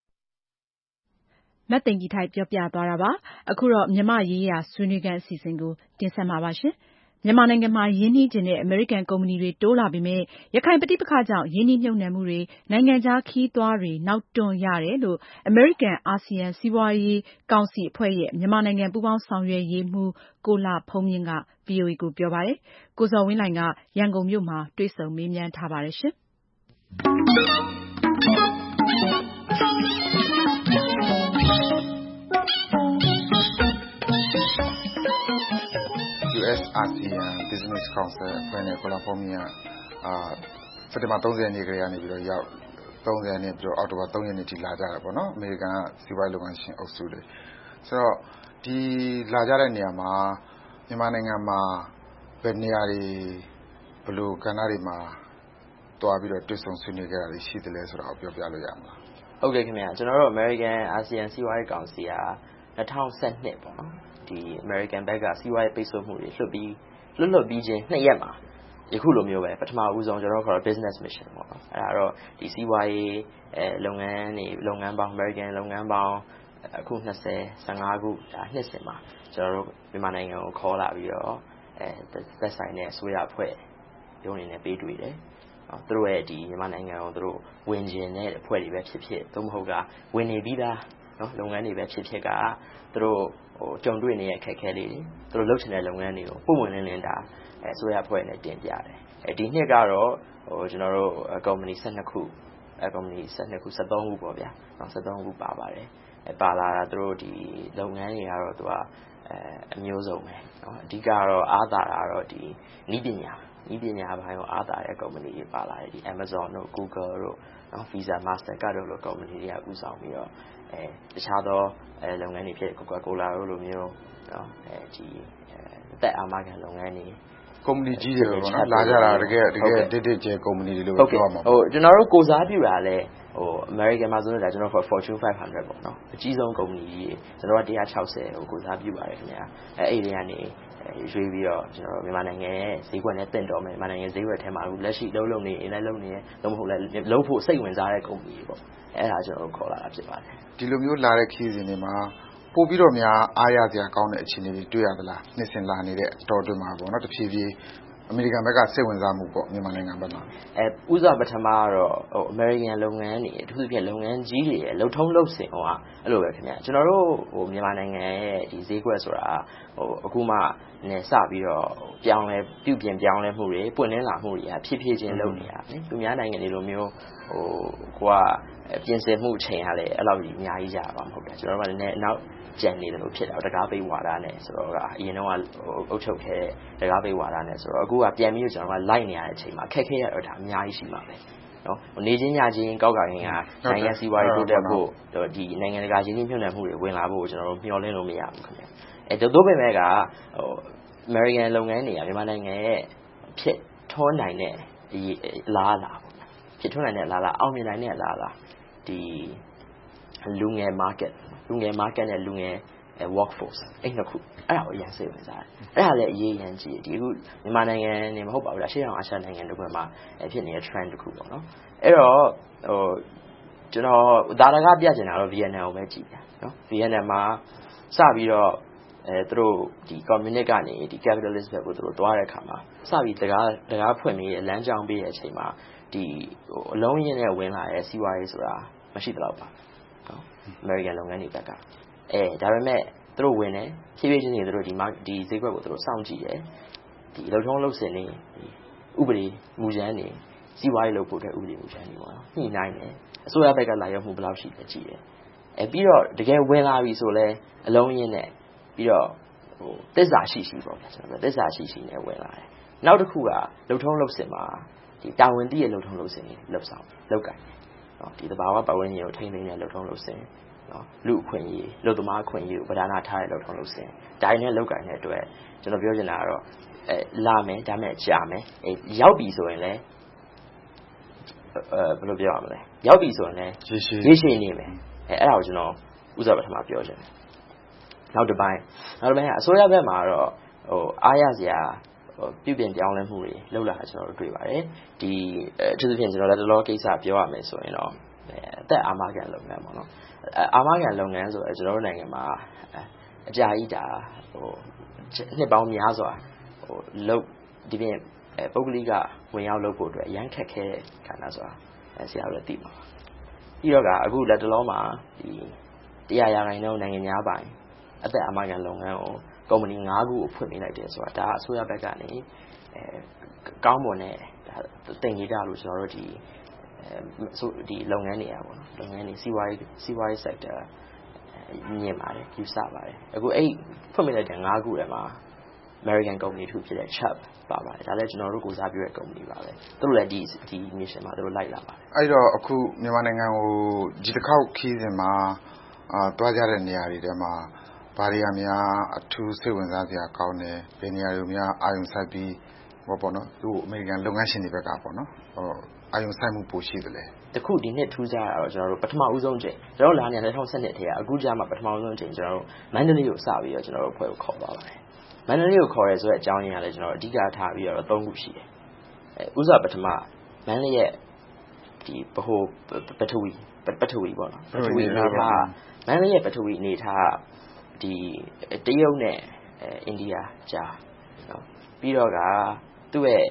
B: မသိင်္ဂီထိုက်ပြောပြသွားတာပါ။အခုတော့မြန်မာရေးရာဆွေးနွေးခန်းအစီအစဉ်ကိုတင်ဆက်မှာပါရှင်။မြန်မာနိုင်ငံမှာရင်းနှီးချင်တဲ့အမေရိကန်ကုမ္ပဏီတွေတိုးလာပေမဲ့ရခိုင်ပဋိပက္ခကြောင့်ရင်းနှီးမြှုပ်နှံမှုတွေနိုင်ငံခြားခရီးသွားတွေနောက်တွန့်ရတယ်လို့အမေရိကန်အာဆီယံစီးပွားရေးကောင်စီအဖွဲ့ရဲ့မြန်မာနိုင်ငံပူးပေါင်းဆောင်ရွက်ရေးမှူးကိုလှဖုန်းမြင့်က ဗွီအိုအေကိုပြောပါတယ်။ကိုဇော်ဝင်းလှိုင်ကရန်ကုန်မြို့မှာတွေ့ဆုံမေးမြန်းထားပါတယ်ရှင်။
K: U S ASEAN Business Council အဖွဲ့နဲ့ကိုလှဖုန်းမြင့်ကစက်တင်ဘာသုံးဆယ်ရက်နေ့ကလေးကနေပြီးတော့ရောက်သုံးဆယ်ရက်နေ့ပြီးတော့အောက်တိုဘာသုံးရက်နေ့ထိလာကြတယ်ပေါ့နော်အမေရိကန်ကစီးပွားရေးလုပ်ငန်းရှင်အုပ်စုတွေဆိုတော့ဒီလာကြတဲ့နေရာမှာမြန်မာနိုင်ငံမှာဘယ်နေရာတွေဘယ်လိုကဏ္ဍတွေမှာတွားပြီးတော့တွေ့ဆုံဆွေးနွေးကြတာရှိသလဲဆိုတာကိုပြောပြလို့ရမလား
D: ဟုတ်ကဲ့ခင်ဗျာကျွန်တော်တို့ American ASEAN စီးပွားရေးကောင်စီက၂၀၁၂ပေါ့နော်ဒီ American ဘက်ကစီးပွားရေးပိတ်ဆို့မှုတွေလွတ်ပြီးလွတ်လွတ်ပြီးချင်းနှစ်ရက်မှာယခုလိုမျိုးပဲပထမဦးဆုံးကျွန်တော်တို့ခေါ် business mission ပေါ့နော်အဲ့ဒါတော့ဒီစီးပွားရေးအဲလုပ်ငန်းတွေလုပ်ငန်းပေါင်း American လုပ်ငန်းပေါင်းအခု၂၀ ၁၅ခုဒါနှစ်စဉ်မှာကျွန်တော်တို့မြန်မာနိုင်ငံကိုခေါ်လာပြီးတော့အဲသက်ဆိုင်တဲ့အစိုးရအဖွဲ့ရုံးနေနဲ့ပေးတွေ့တယ်သူတို့ရဲ့ဒီမြန်မာနိုင်ငံကိုသူတို့ဝင်ကျင်တဲ့အဖွဲ့တွေပဲဖြစ်ဖြစ်သို့မဟုတ်ကဝင်နေပြီးသားနော်လုပ်ငန်းတွေပဲဖြစ်ဖြစ်ကသူတို့ဟိုကြုံတွေ့နေတဲ့အခက်အခဲလေးတွေသူတို့လုပ်ချင်တဲ့လုပ်ငန်းတွေကိုပုံမှန်လင်းလင်းဒါအဲဆိုရအဖွဲ့နဲ့တင်ပြတယ်အဲဒီနှစ်ကတော့ဟိုကျွန်တော်တို့ကုမ္ပဏီ၁၂ခုအဲကုမ္ပဏီ၁၂ခု၁၃ခုပေါ့ဗျာနော်၁၃ခုပါပါတယ်အဲပါလာတာသူတို့ဒီလုပ်ငန်းတွေကတော့သူကအဲအမျိုးစုံပဲနော်အဓိကတော့အားသာတာတော့ဒီနည်းပညာဤပညာပိုင်းကိုအားသာတဲ့ကုမ္ပဏီတွေပါလာတယ်ဒီ Amazon တို့ Google တို့နော် Visa Mastercard တို့လိုကုမ္ပဏီတွေကဦးဆောင်ပြီးတော့အဲတခြားသောအဲလုပ်ငန်းတွေဖြစ် Coca-Cola တို့လိုမျိုးနော်အဲဒီအသက်အာမခံလုပ်ငန်းတွေ
K: ကုမ္ပဏီကြီးတွေပေါ့နော်လာကြတာတကယ်တကယ်တစ်တစ်ကျဲကုမ္ပဏီတွေလို့ပြောရမှာ
D: ဟိုကျွန်တော်တို့ကိုစားပြုတာလဲဟို American မှာဆိုတော့ကျွန်တော်တို့ Fortune five hundred ပေါ့နော်အကြီးဆုံးကုမ္ပဏီကြီးကျွန်တော်တို့one sixtyဟိုကိုစားပြုပါတယ်ခင်ဗျာအဲအဲ့ဒီကနေရွေးပြီးတော့ကျွန်တော်တို့မြန်မာနိုင်ငံရဲ့ဈေးကွက်နဲ့တင့်တော်မယ်မြန်မာနိုင်ငံဈေးကွက်ထဲမှာလက်ရှိလုံးလုံးနေအင်းလည်းလုံးနေလုံးမဟုတ်လဲလုံးဖို့စိတ်ဝင်စားတဲ့ကုမ္ပဏီပေါ့အဲ့ဒါကျွန်တော်တို့ခေါ်လာတာဖြစ်ပါတယ်
K: ဒီလိုမျိုးလာတဲ့ခီးစဉ်တွေမှာပို့ပြီးတော့များအားရစရာကောင်းတဲ့အခြေအနေတွေတွေ့ရသလားနှစ်စဉ်လာနေတဲ့အတော်အတွင်းမှာပေါ့နော်တဖြည်းဖြည်းဟအမေရိကန်ဘက်ကစိတ်ဝင်စားမှုပေါ့မြန်မာနိုင်ငံဘက်မှာ
D: အဲဥစားပထမကတော့ဟိုအမေရိကန်လုပ်ငန်းတွေအထူးသဖြင့်လုပ်ငန်းကြီးတွေရဲ့လှုပ်ထုံးလှုပ်စင်ဟိုကအဲ့လိုပဲခင်ဗျကျွန်တော်တို့ဟိုမြန်မာနိုင်ငံရဲ့ဒီဈေးကွက်ဆိုတာဟိုအခုမှနဲ့စပြီးတော့ပြောင်းလဲပြုပြင်ပြောင်းလဲမှုတွေပွင့်လင်းလာမှုတွေကဖြည်းဖြည်းချင်းလုပ်နေတာလေသူများနိုင်ငံတွေလိုမျိုးဟိုကိုကပြင်ဆင်မှုချိန်ရလဲအဲ့လောက်ကြီးအများကြီးရပါမဟုတ်တယ်ကျွန်တော်တို့ကလည်းနောက်ကျန်နေတယ်လို့ဖြစ်တာတကားပိတ်ဝါဒနဲ့ဆိုတော့ကအရင်တော့ကအုပ်ချုပ်ခဲ့တဲ့တကားပိတ်ဝါဒနဲ့ဆိုတော့အခုကပြန်ပြီးကျွန်တော်ကလိုက်နေရတဲ့အချိန်မှာခက်ခဲရတော့ဒါအများကြီးရှိမှာပဲနော်နေချင်းညချင်းကောက်ကရင်ကနိုင်ငံစီးပွားရေးတိုးတက်ဖို့ဒီနိုင်ငံတကာရင်းနှီးမြှုပ်နှံမှုတွေဝင်လာဖို့ကျွန်တော်တို့မျှော်လင့်လို့မရဘူးခင်ဗျအဲတို့ပေမဲ့ကဟို American လုပ်ငန်းတွေကမြန်မာနိုင်ငံရဲ့ဖြစ်ထွန်းနိုင်တဲ့အလားအလာပေါ့ဖြစ်ထွန်းနိုင်တဲ့အလားအလာအောင်မြင်နိုင်တဲ့အလားအလာဒီလူငယ် market လူငယ် market နဲ့လူငယ် workforce အဲ့နှစ်ခုအဲ့ဒါကိုအရင်စိတ်ဝင်စားတယ်အဲ့ဒါလည်းအရေးအရင်ကြီးဒီအခုမြန်မာနိုင်ငံနေမဟုတ်ပါဘူးလားရှေ့အောင်အာရှနိုင်ငံတွေမှာဖြစ်နေတဲ့ trend တစ်ခုပေါ့နော်အဲ့တော့ဟိုကျွန်တော်ဒါရကပြချင်တာတော့ Vietnam ကိုပဲကြည့်ပြနော် Vietnam မှာစပြီးတော့အဲသူတို့ဒီ communist ကနေဒီ capitalist ဘက်ကိုသူတို့သွားတဲ့အခါမှာစပြီးတကားတကားဖွင့်ပြီးလမ်းကြောင်းပေးတဲ့အချိန်မှာဒီဟိုအလုံးရင်းနဲ့ဝင်လာတဲ့စီးပွားရေးဆိုတာမရှိတော့ပါနော် American လုပ်ငန်းတွေဘက်ကအဲဒါပေမဲ့သူတို့ဝင်တယ်ဖြည်းဖြည်းချင်းတွေသူတို့ဒီဒီဈေးကွက်ကိုသူတို့စောင့်ကြည့်တယ်ဒီလှုပ်ထုံးလှုပ်စင်နေဥပဒေမူကြမ်းတွေစီးပွားရေးလုပ်ဖို့အတွက်ဥပဒေမူကြမ်းတွေပေါ့နော်ညှိနှိုင်းတယ်အစိုးရဘက်ကလာရောက်မှုဘယ်လောက်ရှိလဲကြည့်တယ်အဲပြီးတော့တကယ်ဝင်လာပြီဆိုလဲအလုံးရင်းနဲ့ပြီးတော့ဟိုသစ္စာရှိရှိပေါ့ဗျာကျွန်တော်သစ္စာရှိရှိနဲ့ဝင်လာတယ်နောက်တစ်ခုကလှုပ်ထုံးလှုပ်စင်မှာဒီတာဝန်တည့်ရဲ့လှုပ်ထုံးလှုပ်စင်တွေလှုပ်ဆောင်လှုပ်ကိုင်နော်ဒီတဘာဝပတ်ဝန်းကျင်ကိုထိန်းသိမ်းတဲ့လှုပ်ထုံးလှုပ်စင်နော်လူအခွင့်အရေးလူသမားအခွင့်အရေးကိုပဓာနာထားတဲ့လှုပ်ထုံးလှုပ်စင်ဒိုင်းနဲ့လှုပ်ကိုင်တဲ့အတွက်ကျွန်တော်ပြောချင်တာကတော့အဲလာမယ်ဒါမဲ့ကြာမယ်အဲရောက်ပြီဆိုရင်လည်းအဲဘယ်လိုပြောရမလဲရောက်ပြီဆိုရင်လည်းရေရှည်နေမယ်အဲအဲ့ဒါကိုကျွန်တော်ဥစားပထမပြောချင်တယ်နောက်တစ်ပိုင်းနောက်တစ်ပိုင်းကအစိုးရဘက်မှာတော့ဟိုအားရစရာဟိုပြုပြင်ပြောင်းလဲမှုတွေလှုပ်လာတာကျွန်တော်တို့တွေ့ပါတယ်ဒီအထူးသဖြင့်ကျွန်တော်လည်းတလောကိစ္စပြောရမယ်ဆိုရင်တော့အသက်အာမခံလုပ်ငန်းပေါ့နော်အာမခံလုပ်ငန်းဆိုတော့ကျွန်တော်တို့နိုင်ငံမှာအကြာကြီးဒါဟိုနှစ်ပေါင်းများစွာဟိုလုပ်ဒီပြင်ပုဂ္ဂလိကဝင်ရောက်လုပ်ဖို့အတွက်အရန်ခက်ခဲတဲ့ခန္ဓာဆိုတာဆရာတို့သိမှာပါပြီးတော့ကအခုလက်တလောမှာဒီတရားရာခိုင်နှုန်းနိုင်ငံများပိုင်းအသက်အာမခံလုပ်ငန်းကိုကုမ္ပဏီ၅ခုကိုဖွင့်ပေးလိုက်တယ်ဆိုတာဒါအစိုးရဘက်ကနေအဲကောင်းမွန်တဲ့ဒါတင်ကြီးတာလို့ကျွန်တော်တို့ဒီအဲဒီလုပ်ငန်းတွေอ่ะပေါ့နော်လုပ်ငန်းတွေစီးပွားရေးစီးပွားရေး sector မြင်ပါတယ်ယူဆပါတယ်အခုအဲ့ဖွင့်ပေးလိုက်တဲ့၅ခုထဲမှာ American company တစ်ခုဖြစ်တဲ့ Chubb ပါပါတယ်ဒါလည်းကျွန်တော်တို့ကိုစားပြုတဲ့ company ပါပဲသူတို့လည်းဒီဒီ mission မှာသူတို့လိုက်လာပါတယ်
K: အဲ့တော့အခုမြန်မာနိုင်ငံကိုဒီတစ်ခေါက်ခီးစဉ်မှာအာတွားကြတဲ့နေရာတွေထဲမှာဘာတွေကများအထူးစိတ်ဝင်စားစရာကောင်းတယ်ဘယ်နေရာတွေများအာရုံစိုက်ပြီးဟောပေါ့နော်သူအမေရိကန်လုပ်ငန်းရှင်တွေဘက်ကပေါ့နော်ဟောအာရုံစိုက်မှုပိုရှိတယ်လေ
D: တခုဒီနှစ်ထူးခြားတာတော့ကျွန်တော်တို့ပထမဦးဆုံးချိန်ကျွန်တော်လာနေ၂၀၁၂ထဲကအခုကြာမှပထမဦးဆုံးချိန်ကျွန်တော်တို့မန္တလေးကိုစပြီးတော့ကျွန်တော်တို့အဖွဲ့ကိုခေါ်သွားပါတယ်မန္တလေးကိုခေါ်ရဲဆိုတဲ့အကြောင်းရင်းကလည်းကျွန်တော်တို့အဓိကထားပြီးတော့၃ခုရှိတယ်အဲဥစားပထမမန္တလေးရဲ့ဒီဗဟိုပထဝီပထဝီပေါ့နော်ပထဝီအနေထားမန္တလေးရဲ့ပထဝီအနေထားဒီတရုတ်နဲ့အဲအိန္ဒိယကြားနော်ပြီးတော့ကသူ့ရဲ့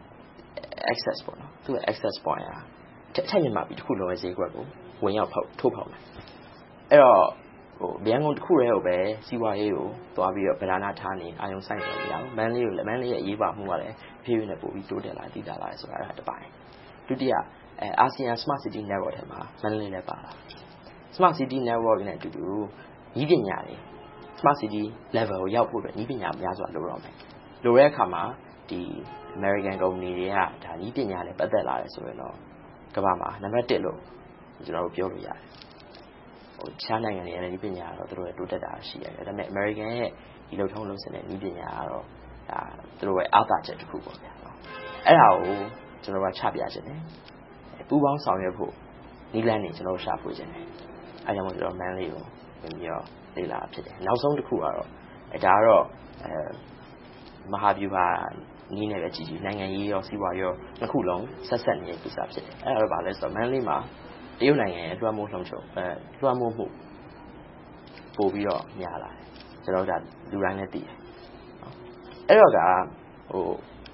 D: access ပေါ့နော်သူ့ရဲ့ access point อ่ะထက်မြင်မှပြီးတစ်ခုလုံးရဲ့ဈေးကွက်ကိုဝင်ရောက်ဖောက်ထိုးဖောက်လာအဲ့တော့ဟိုဗျံကုန်တစ်ခုတည်းကိုပဲစီးပွားရေးကိုသွားပြီးတော့ဗလာနာထားနေအာယုံဆိုင်နေကြအောင်မန်းလေးကိုလည်းမန်းလေးရဲ့အရေးပါမှုကလည်းဖြည်းဖြည်းနဲ့ပို့ပြီးတိုးတက်လာတည်တာလာဆိုတာအဲ့ဒါတစ်ပိုင်းဒုတိယအဲ ASEAN Smart City Network ထဲမှာမန်းလေးလည်းပါလာ Smart City Network နဲ့အတူတူဤပညာတွေ Smart City level ကိုရောက်ဖို့အတွက်ဤပညာများစွာလိုတော့မယ်လိုတဲ့အခါမှာဒီ American company တွေကဒါဤပညာနဲ့ပတ်သက်လာတယ်ဆိုရင်တော့ကမ္ဘာမှာနံပါတ်တစ်လို့ကျွန်တော်တို့ပြောလို့ရတယ်ဟိုချားနိုင်ငံတွေရဲ့ဤပညာကတော့သူတို့ရဲ့တိုးတက်တာရှိရတယ်ဒါပေမဲ့ American ရဲ့ဒီလုံထုံးလုံစင်တဲ့ဤပညာကတော့ဒါသူတို့ရဲ့အားသာချက်တစ်ခုပေါ့ဗျာအဲ့ဒါကိုကျွန်တော်ကချပြခြင်းတယ်ပူးပေါင်းဆောင်ရွက်ဖို့နီးလန်းနေကျွန်တော်ရှာဖွေခြင်းတယ်အဲကြောင့်မို့ကျွန်တော်မန်းလေးကိုပြန်ပြီးတော့လေ့လာဖြစ်တယ်နောက်ဆုံးတစ်ခုကတော့အဲဒါကတော့အဲမဟာဗျူဟာနီးနေပဲကြည့်ကြည့်နိုင်ငံရေးရောစီးပွားရေးရောနှစ်ခုလုံးဆက်ဆက်နေတဲ့ကိစ္စဖြစ်တယ်အဲ့ဒါတော့ဗာလဲဆိုတော့မန်းလေးမှာတရုတ်နိုင်ငံရဲ့လွှမ်းမိုးလှုံ့ဆော်အဲလွှမ်းမိုးမှုပို့ပြီးတော့များလာတယ်ကျွန်တော်တို့ကလူတိုင်းလည်းသိတယ်အဲ့တော့ကဟိုတ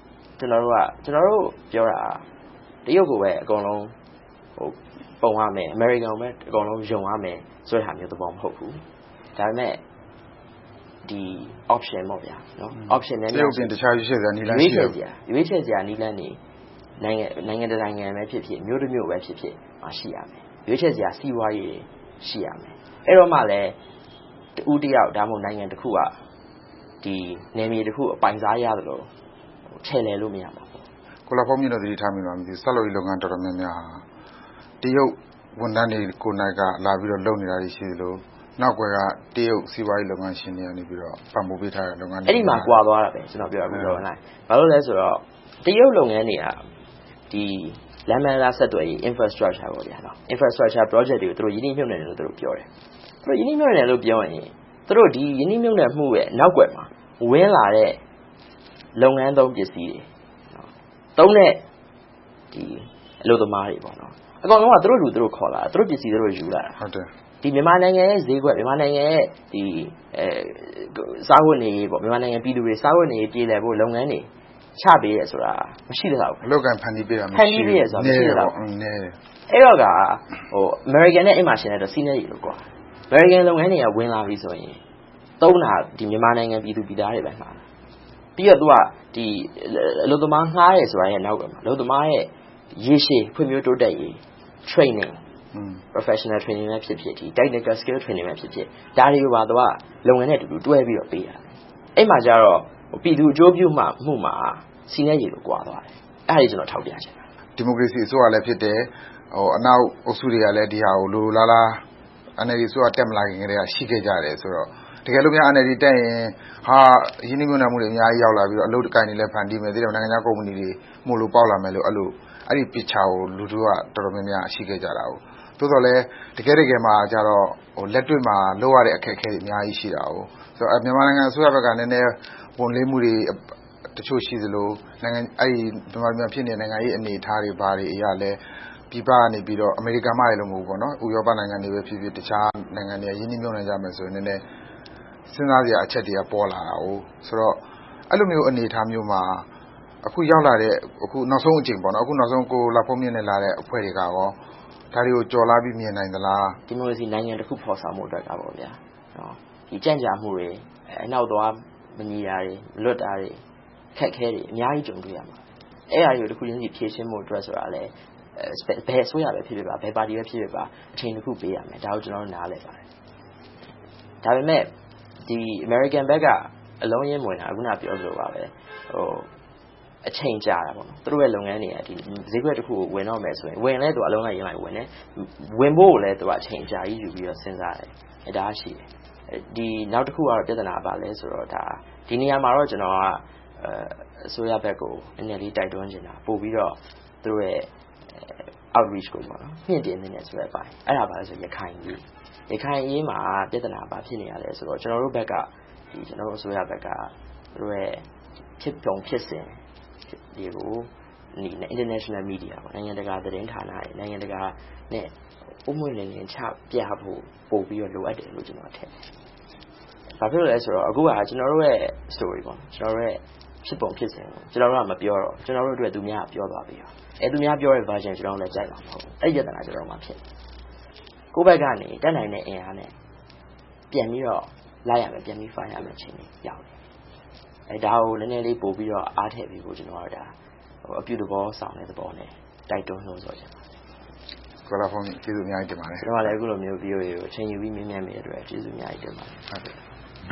D: ကျွန်တော်တို့ကကျွန်တော်တို့ပြောတာတရုတ်ကိုပဲအကုန်လုံးဟိုပုံရမယ်အမေရိကန်ကိုပဲအကုန်လုံးယုံရမယ်ဆိုတဲ့ဟာမျိုးသဘောမဟုတ်ဘူးဒါပေမဲ့ဒီ option ပေါ့ဗျာနော် option နဲ့
K: ရုပ်ရှင်တခြားရွေးချယ်စရာနီလန်းရှိတယ်
D: ရွေးချယ်စရာနီလန်းနေနိုင်ငံနိုင်ငံတကာနိုင်ငံပဲဖြစ်ဖြစ်မျိုးတစ်မျိုးပဲဖြစ်ဖြစ်မရှိရမယ်ရွေးချယ်စရာစီးပွားရေးရှိရမယ်အဲ့တော့မှလည်းတူတယောက်ဒါမှမဟုတ်နိုင်ငံတစ်ခုကဒီနယ်မြေတစ်ခုအပိုင်စားရတယ်လို့ချဲ့လဲလို့မရပါဘူး
K: ကိုလာဖောင်းမြင့်တို့သတိထားမိပါမသိဆက်လို့လုပ်ငန်းတော်တော်များများတရုတ်ဝန်ထမ်းတွေကိုနိုင်ကလာပြီးတော့လုပ်နေတာရှိသလိုနောက်ကွယ်ကတရုတ်စီးပွားရေးလုပ်ငန်းရှင်တွေကနေပြီးတော့ပံ့ပိုးပေးထားတဲ့လုပ်ငန်းတွေ
D: အဲ့ဒီမှာကွာသွားတာပဲကျွန်တော်ပြောရပြီးတော့လိုက်ဘာလို့လဲဆိုတော့တရုတ်လုပ်ငန်းတွေကဒီလမ်းမလားဆက်သွယ်ရေး infrastructure ပေါ့ဗျာနော် infrastructure project တွေကိုသူတို့ယင်းနှိမ့်မြုပ်နေတယ်လို့သူတို့ပြောတယ်သူတို့ယင်းနှိမ့်မြုပ်နေတယ်လို့ပြောရင်သူတို့ဒီယင်းနှိမ့်မြုပ်နေမှုရဲ့နောက်ကွယ်မှာဝင်လာတဲ့လုပ်ငန်းသုံးပစ္စည်းတွေနော်သုံးတဲ့ဒီအလုပ်သမားတွေပေါ့နော်အကောင်လုံးကသူတို့လူသူတို့ခေါ်လာသူတို့ပစ္စည်းသူတို့ယူလာတာ
K: ဟုတ်တယ်
D: ဒီမြန်မာနိုင်ငံရဲ့ဈေးကွက်မြန်မာနိုင်ငံရဲ့ဒီအဲစားဝတ်နေရေးပေါ့မြန်မာနိုင်ငံပြည်သူတွေစားဝတ်နေရေးပြည်လည်ဖို့လုပ်ငန်းတွေချပေးရဆိုတာမရှိသလားဘူး
K: အလုပ်ကန်ဖန်တီးပေးတာမရှိ
D: ဖန်တီးပေးရဆိုတာမရှိသလား
K: ဘူးနည်း
D: အဲ့တော့ကဟို American နဲ့အိမ်မှာရှင်တဲ့တော့စီးနေရီလို့ကွာ American လုပ်ငန်းတွေကဝင်လာပြီဆိုရင်သုံးတာဒီမြန်မာနိုင်ငံပြည်သူပြည်သားတွေပဲမှာပြီးတော့သူကဒီအလုပ်သမားငှားရဲဆိုတာရဲ့နောက်ကမှာအလုပ်သမားရဲ့ရေရှည်ဖွံ့ဖြိုးတိုးတက်ရေး training professional training နဲ့ဖြစ်ဖြစ်ဒီ technical skill training နဲ့ဖြစ်ဖြစ်ဒါတွေကိုပါသူကလုပ်ငန်းနဲ့တူတူတွဲပြီးတော့ပေးရတယ်အဲ့မှာကျတော့ပြည်သူအကျိုးပြုမှမှုမှာစီးနေရီလို့ကွာသွားတယ်အဲ့ဒါကြီးကျွန်တော်ထောက်ပြချင်တာ
K: ဒီမိုကရေစီအစိုးရလည်းဖြစ်တယ်ဟိုအနောက်အုပ်စုတွေကလည်းဒီဟာကိုလိုလားလား N L D ဆိုတာတက်မလာခင်ကတည်းကရှိခဲ့ကြတယ်ဆိုတော့တကယ်လို့များ N L D တက်ရင်ဟာရင်းနှီးမြှုပ်နှံမှုတွေအများကြီးရောက်လာပြီးတော့အလုပ်ကိုင်တွေလည်းဖန်တီးမယ်ဒီတော့နိုင်ငံခြားကုမ္ပဏီတွေမို့လို့ပေါက်လာမယ်လို့အဲ့လိုအဲ့ဒီ picture ကိုလူတို့ကတော်တော်များများရှိခဲ့ကြတာဟုတ်သို့တော်လည်းတကယ်တကယ်မှာကျတော့ဟိုလက်တွေ့မှာလောက်ရတဲ့အခက်အခဲတွေအများကြီးရှိတာဟုတ်ဆိုတော့မြန်မာနိုင်ငံအစိုးရဘက်ကနည်းနည်းဝန်လေးမှုတွေတချို့ရှိသလိုနိုင်ငံအဲ့ဒီမြန်မာပြည်ဖြစ်နေတဲ့နိုင်ငံရေးအနေအထားတွေဘာတွေအရာလဲပြည်ပကနေပြီးတော့အမေရိကန်မှလည်းလို့မဟုတ်ဘူးပေါ့နော်ဥရောပနိုင်ငံတွေပဲဖြစ်ဖြစ်တခြားနိုင်ငံတွေရင်းနှီးမြှုပ်နှံကြမယ်ဆိုရင်လည်းစဉ်းစားစရာအချက်တွေကပေါ်လာတာဟုတ်ဆိုတော့အဲ့လိုမျိုးအနေအထားမျိုးမှာအခုရောက်လာတဲ့အခုနောက်ဆုံးအချိန်ပေါ့နော်အခုနောက်ဆုံးကိုလာဖို့မြင်နေလာတဲ့အဖွဲ့တွေကရောဒါတွေကိုကြော်လာပြီးမြင်နိုင်သလား
D: ဒီမိုကရေစီနိုင်ငံတစ်ခုဖော်ဆောင်မှုအတွက်ကပေါ့ဗျာနော်ဒီကြံ့ကြာမှုတွေအနောက်သွားမညီတာတွေမလွတ်တာတွေခက်ခဲတွေအများကြီးကြုံတွေ့ရမှာအဲ့အရာတွေတစ်ခုချင်းစီဖြည့်ရှင်းမှုအတွက်ဆိုတာလည်းဘယ်ဆိုရပဲဖြစ်ဖြစ်ပါဘယ်ပါတီပဲဖြစ်ဖြစ်ပါအချိန်တစ်ခုပေးရမယ်ဒါကိုကျွန်တော်တို့နားလည်ပါတယ်ဒါပေမဲ့ဒီ American ဘက်ကအလုံးရင်းဝင်တာခုနပြောသလိုပါပဲဟိုအချိန်ကြာတာပေါ့နော်သူတို့ရဲ့လုပ်ငန်းတွေကဒီဈေးကွက်တစ်ခုကိုဝင်တော့မယ်ဆိုရင်ဝင်လဲသူအလုံးလိုက်ရင်းလိုက်ဝင်တယ်ဝင်ဖို့လည်းသူကအချိန်ကြာကြီးယူပြီးတော့စဉ်းစားတယ်အဲဒါရှိတယ်ဒီနောက်တစ်ခုကတော့ပြဿနာပါလဲဆိုတော့ဒါဒီနေရာမှာတော့ကျွန်တော်ကအစိုးရဘက်ကိုနည်းနည်းလေးတိုက်တွန်းချင်တာပို့ပြီးတော့သူတို့ရဲ့ outreach ကိုပေါ့နော်မြင့်တင်နေတယ်ဆိုရပိုင်းအဲ့ဒါပါလဲဆိုရခိုင်ကြီးရခိုင်ကြီးမှာပြဿနာပါဖြစ်နေရတယ်ဆိုတော့ကျွန်တော်တို့ဘက်ကဒီကျွန်တော်တို့အစိုးရဘက်ကသူတို့ရဲ့ဖြစ်ပုံဖြစ်စဉ်ဒီကိုဒီ international media ပေါ့နိုင်ငံတကာသတင်းဌာနတွေနိုင်ငံတကာနဲ့ဥမွေလင်းလင်းချပြဖို့ပို့ပြီးတော့လိုအပ်တယ်လို့ကျွန်တော်ထင်တယ်။ဘာဖြစ်လို့လဲဆိုတော့အခုကကျွန်တော်တို့ရဲ့ story ပေါ့ကျွန်တော်တို့ရဲ့ဖြစ်ပုံဖြစ်စဉ်ကိုကျွန်တော်တို့ကမပြောတော့ကျွန်တော်တို့အတွက်သူများပြောသွားပြီ။အဲသူများပြောတဲ့ version ကျွန်တော်တို့လည်းကြိုက်မှာမဟုတ်ဘူး။အဲ့ဒီပြဿနာကျွန်တော်တို့မှဖြစ်တယ်။ကိုယ့်ဘက်ကနေတက်နိုင်တဲ့အင်အားနဲ့ပြန်ပြီးတော့လိုက်ရမယ်ပြန်ပြီး fire ရမယ်ချိန်လေးရောက်တယ်။အဲဒါကိုနည်းနည်းလေးပို့ပြီးတော့အားထည့်ပြီးကိုကျွန်တော်တို့ဒါဟိုအပြုသဘောဆောင်တဲ့သဘောနဲ့တိုက်တွန်းလို့ဆိုကြပါ
K: ကိုလာဖုန်းကျေးဇူးအများကြီးတင်ပါတယ်
D: ကျွန်တော်လည်းအခုလိုမျိုး video တွေကိုအချိန်ယူပြီးမြင်မြင်မိတဲ့အတွက်ကျေးဇူးအများကြီးတင်ပါတယ်ဟုတ်ကဲ့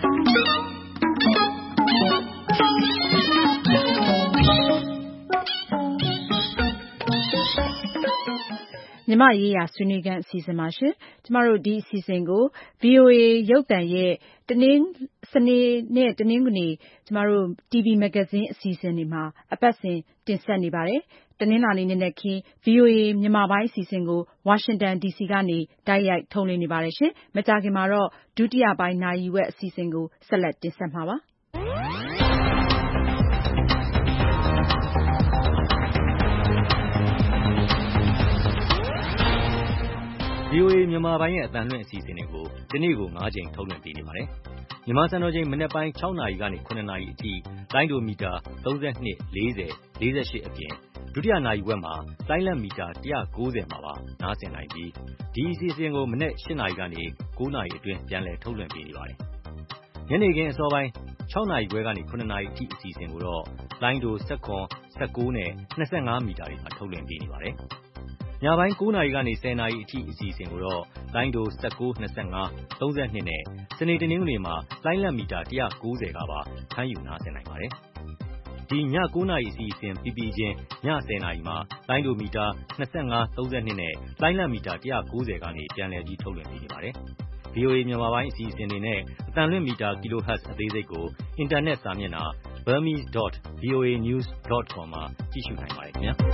B: မြမရေးရာဆွေးနွေးခန်းအစီအစဉ်မှာရှင်ကျမတို့ဒီအစီအစဉ်ကို ဗွီအိုအေ ရုပ်သံရဲ့တနင်္စနေနဲ့တနင်္ဂနွေကျမတို့ တီဗီ မဂ္ဂဇင်းအစီအစဉ်တွေမှာအပတ်စဉ်တင်ဆက်နေပါတယ်တနင်္လာနေ့နေ့နဲ့ခင်း ဗွီအိုအေမြန်မာပိုင်းအစီအစဉ်ကိုဝါရှင်တန်ဒီစီကနေတိုက်ရိုက်ထုတ်လွှင့်နေပါတယ်ရှင်မကြာခင်မှာတော့ဒုတိယပိုင်းနာရီဝက်အစီအစဉ်ကိုဆက်လက်တင်ဆက်မှာပါ
L: ဗွီအိုအေ မြန်မာပိုင်းရဲ့အသံလွှင့်အစီအစဉ်တွေကိုဒီနေ့ကို၅ကြိမ်ထုတ်လွှင့်ပေးနေပါတယ်။မြန်မာစံတော်ချိန်မနက်ပိုင်း၆နာရီကနေ၇နာရီအထိလိုင်းဒိုမီတာသုံး၂၄၀ ၄၈အပြင်ဒုတိယနာရီဝက်မှာလိုင်းလံမီတာ၁၉၀မှာပါနားဆင်နိုင်ပြီးဒီအစီအစဉ်ကိုမနက်၈နာရီကနေ၉နာရီအတွင်းပြန်လည်ထုတ်လွှင့်ပေးနေပါတယ်။ညနေခင်းအစောပိုင်း၆နာရီခွဲကနေ၇နာရီအထိအစီအစဉ်ကိုတော့လိုင်းဒို၁၇ ၁၉နဲ့၂၅မီတာတွေမှာထုတ်လွှင့်ပေးနေပါတယ်။ညပိုင်း၉နာရီကနေ၁၀နာရီအထိအစီအစဉ်ကိုတော့လိုင်းဒို၁၉ ၂၅ ၃၂နဲ့စနေတနင်္ဂနွေမှာလိုင်းလံမီတာ၁၉၀ကပါဖမ်းယူနားဆင်နိုင်ပါတယ်။ဒီည၉နာရီအစီအစဉ်ပြီးပြီးချင်းည၁၀နာရီမှာလိုင်းဒိုမီတာ၂၅ ၃၂နဲ့လိုင်းလံမီတာ၁၉၀ကနေပြန်လည်ပြီးထုတ်လွှင့်ပေးနေပါတယ်။ ဗွီအိုအေမြန်မာပိုင်းအစီအစဉ်တွေနဲ့အသံလွှင့်မီတာ kilohertz အသေးစိတ်ကိုအင်တာနက်စာမျက်နှာ burmese dot voa news dot com မှာကြည့်ရှုနိုင်ပါတယ်ခင်ဗျာ။